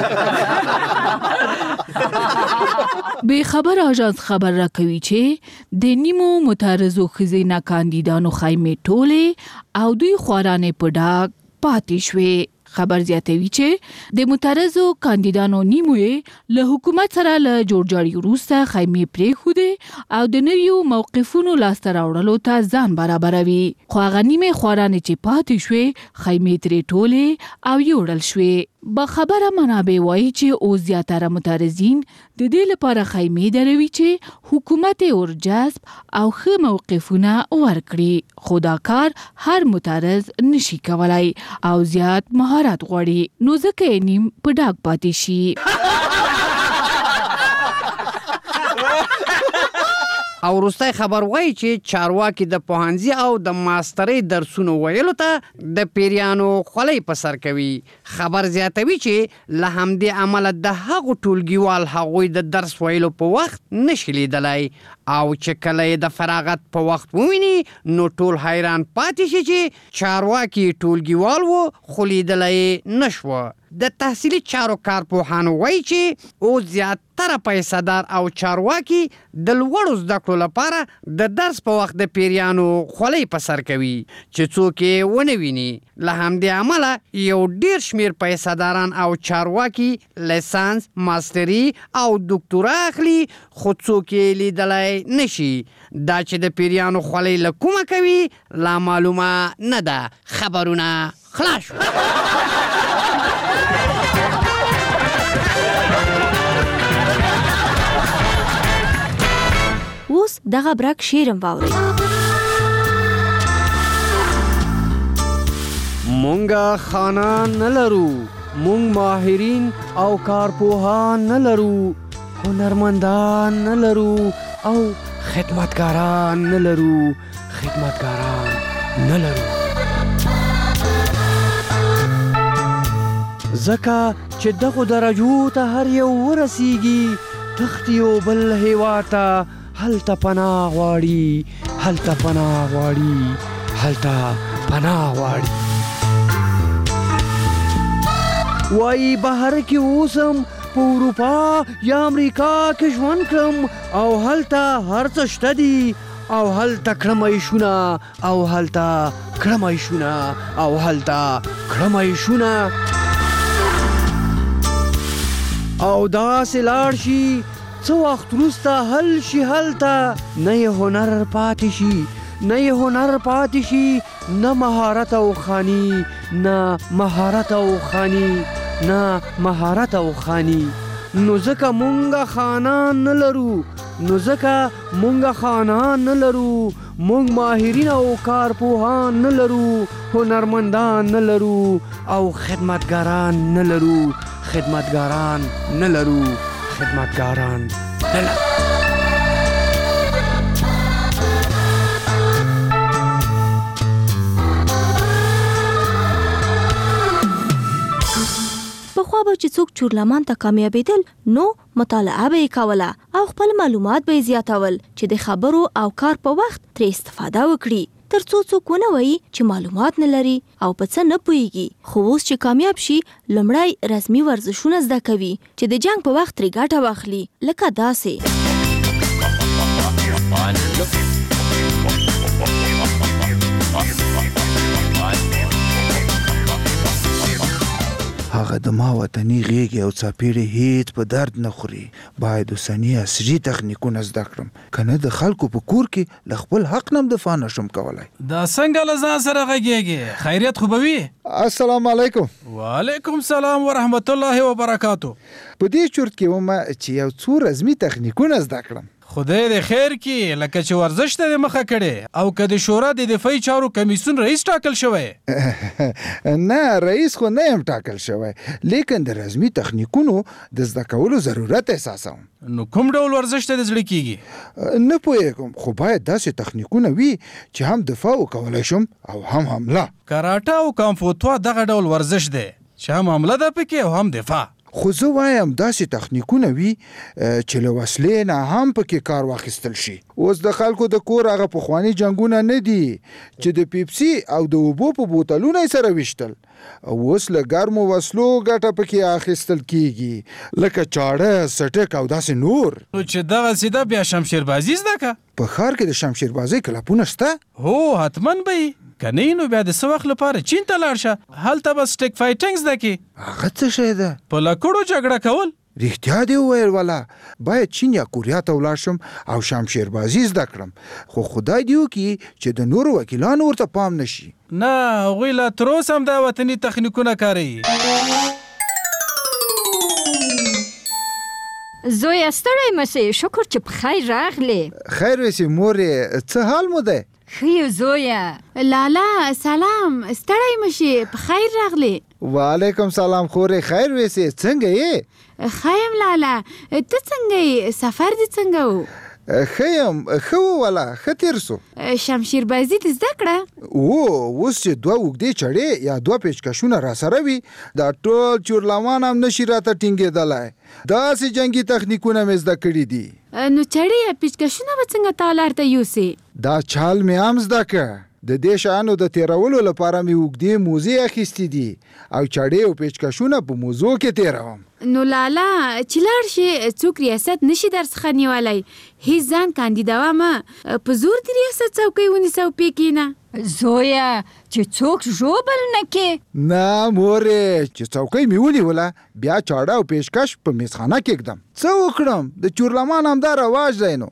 به خبر آژانس خبر راکوي چې د نیمو متعرضو ښځینه کاندیدانو خیمې ټولې او دوی خوارانې په ډاګ پاتې شوې. خبر زیاتوي چې د متعرضو کاندیدانو نیمو له حکومت سره له جوړجاړي وروسته خیمې پرېښودې او د نویو موقفونو لاسته راوړلو ته ځان برابروي. خو هغه نیمې خوارانې چې پاتې شوې خیمې ترې ټولې او یوړل شوې. با خبره منابع وایي چې اوس زیاتره متعرضین د دې لپاره خیمې دروي چې حکومت ورجذب او ښه موقفونه ورکړي. خو دا کار هر متعرض نشي کولای او زیات مهارت غواړي، نو ځکه یې نیم په ډاګ پاتې شي. او وروستی خبر وایي چې چارواکي د پوهنځي او د ماسترۍ درسونو ویلو ته د پیریانو خولۍ په سر کوي. خبر زیاتوي چې له همدې امله د هغو ټولګیوال هغوی د درس ویلو په وخت نشي لیدلی او چې کله یې د فراغت په وخت وویني نو ټول حیران پاتې شي چې چارواکي ټولګیوال و خو لیدلی نشوه. د تحصیلي چارو کارپوهان وایي چې او زیاتره پیسهدار او چارواکي د لوړو زده کړو لپاره د درس په وخت د پیریانو خولۍ په سر کوي چې څوک یې ونه ویني. له همدې امله یو ډیر شمیر پیسهداران او چارواکي لیسانس، ماستري او دکتورا اخلي خو څوک یې لیدلی نشي. دا چې د پیریانو خولۍ له کومه کوي لا معلومه نه ده. خبرونه خلاص شو. اوس دغه برک شیرم واوري. مونږه خانان نه لرو، مونږ ماهرین او کارپوهان نه لرو، هنرمندان نه لرو او خدمتګاران نه لرو، خدمتګاران نه لرو. ځکه چې دغو درجو ته هر یو ورسیږي تښتي یو بل هېواد ته، هلته پناه غواړي، هلته پناه غواړي، هلته پناه غواړي. وایي بهر کې اوسم، په اروپا یا امریکا کې ژوند کړم او هلته هر څه شته دي او هلته کړم عیشونه او هلته کړم عیشونه او هلته کړم عیشونه. او داسې لاړ شي څه وخت وروسته حل شي هلته، نه یې هنر پاتې شي، نه یې هنر پاتې شي، نه مهارت او خاني، نه مهارت او خاني، نه مهارت او خاني. نو ځکه مونږه خانان نه لرو، نو ځکه مونږه خانان نه لرو، مونږ ماهرین او کارپوهان نه لرو، هنرمندان نه لرو او خدمتګاران نه لرو، خدمتګاران نه لرو، خدمتګاران نه لرو. پخوا به چې څوک چورلمان ته کامیابېدل نو مطالعه به یې کوله او خپل معلومات به یې زیاتول چې د خبرو او کار په وخت ترې استفاده وکړي، تر څو څوک ونه وایي چې معلومات نه لري او په څه نه پوهیږي. خو اوس چې کامیاب شي لومړی رسمي ورزشونه زده کوي چې د جنگ په وخت ترې ګټه واخلي، لکه داسې هغه د ما وطني غېږې او څاپېړې هېڅ په درد نه خوري. باید اوسني عصري تخنیکونه زده کړم، که نه د خلکو په کور کې له خپل حق نه هم دفاع نشم کولی. دا څنګه له ځان سره غږېږې؟ خیریت خو به وي؟ السلام علیکم. وعلیکم سلام ورحمت الله وبرکاتو. په دې چورت کې ومه چې یو څو رزمي تخنیکونه زده کړم. خدای دې خیر کړي، لکه چې ورزش ته دې مخه کړې او که د شورا د دفاعي چارو کمیسیون رئیس ټاکل شوی؟ نه رئیس خو نه یم ټاکل شوی، لیکن د رزمي تخنیکونو د زده کولو ضرورت احساسوم. نو کوم ډول ورزش ته د زړه کیږي؟ نه پوهېږم، خو باید داسې تخنیکونه وي چې هم دفاع وکولی شم او هم حمله. کراټه او کامفوتوا دغه ډول ورزش دی چې هم حمله ده پکې او هم دفاع. خو زه وایم داسې تخنیکونه وي چې له وسلې نه هم پکې کار واخیستل شي. اوس د خلکو د کور هغه پخواني جنګونه نه دي چې د پیپسي او د اوبو په بوتلونه یې سره ویشتل، اوس له ګرمو وسلو ګټه پکې اخیستل کیږي، لکه چاړه، سټک او داسې نور. نو چې دغسې ده بیا شمشیربازي زده که؟ په ښار کې د شمشیربازۍ کلبونه شته؟ هو حتما به وي، که نه نو بیا د څه وخت لپاره چین ته لاړ شه، هلته به سټیک فایټینګ زده کړي. هغه څه شی ده؟ په لکړو جګړه کول. رښتیا دې وویل والا، باید چین یا کوریا ته ولاړ شم او شمشیربازي زده کړم، خو خدای دې وکړي چې د نورو وکیلانو ورته پام نشي. نه هغوی لا تر اوسه هم دا وطني تخنیکونه کاروي. زویه ستړی مشې، شکر چې په خیر راغلې. خیر وسې مورې، څه حال مو دی؟ ښه یو زویه. لالا سلام، ستړی مشې، په خیر راغلې. وعلیکم سلام خورې، خیر وسې، څنګه یې؟ ښه یم لالا، ته څنګه یې؟ سفر دې څنګه و؟ ښه یم، ښه و والا، ښه تېر سو. شمشیربازي دې زده کړه؟ او اوس چې دوه اوږدې چړې یا دوه پیچکشونه را سره وي دا ټول چورلمان هم نشي راته ټینګېدلی. داسې جنګي تخنیکونه مې زده کړي دي. نو چړې یا پیچکشونه به څنګه تالار ته یوسې؟ دا چال مې هم زده که. د دې شانو د تیرولو لپاره مې وګدې موزي اخیستې دي او چاړې او پیچکشونه په موزو کې تیروم. نو لالا چې لاړ شي څوک ریاست نشي درڅخه نیولی، هیڅ ځان کاندیدوه مه، په زور د ریاست څوکۍ ونیسه او پېکېنه. زویه چې څوک ژوبل نه کې. نه مورې، چې څوکۍ مې ونیوله بیا چاړه او پیشکش په میزخانه کې ږدم. څه وکړم، د چورلمان همدا رواج دی. نو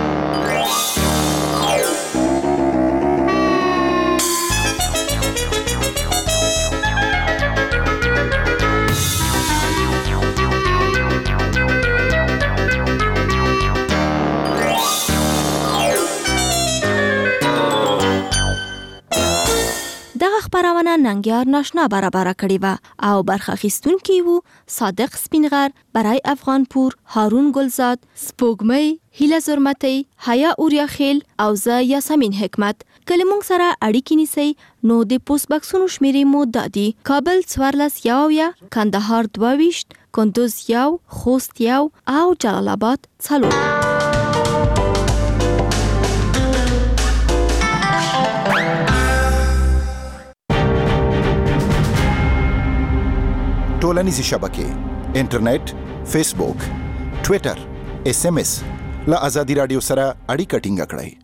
دغه خبرونه ننګیار ناشنا برابر کړی و او برخه اخیستونکي وو صادق سپینغر، برای افغانپور، هارون ګلزاد، سپوږمۍ، هیله زرمتی، حیا اوریاخیل او زه یاسمین حکمت. کله مونږ سره اړیکې نیسئ نو د پوسټ بکسونو شمیرې مو دادي: کابل څوارلس یاویا، کندهار دوه ویشت، کندوز یو، خوست یو او جلال آباد څلور. ټولنیزې شبکې، انټرنیټ، فیسبوک، ټویټر، اس ام اس له ازادي رادیو سره اړیکه ټینګه کړئ.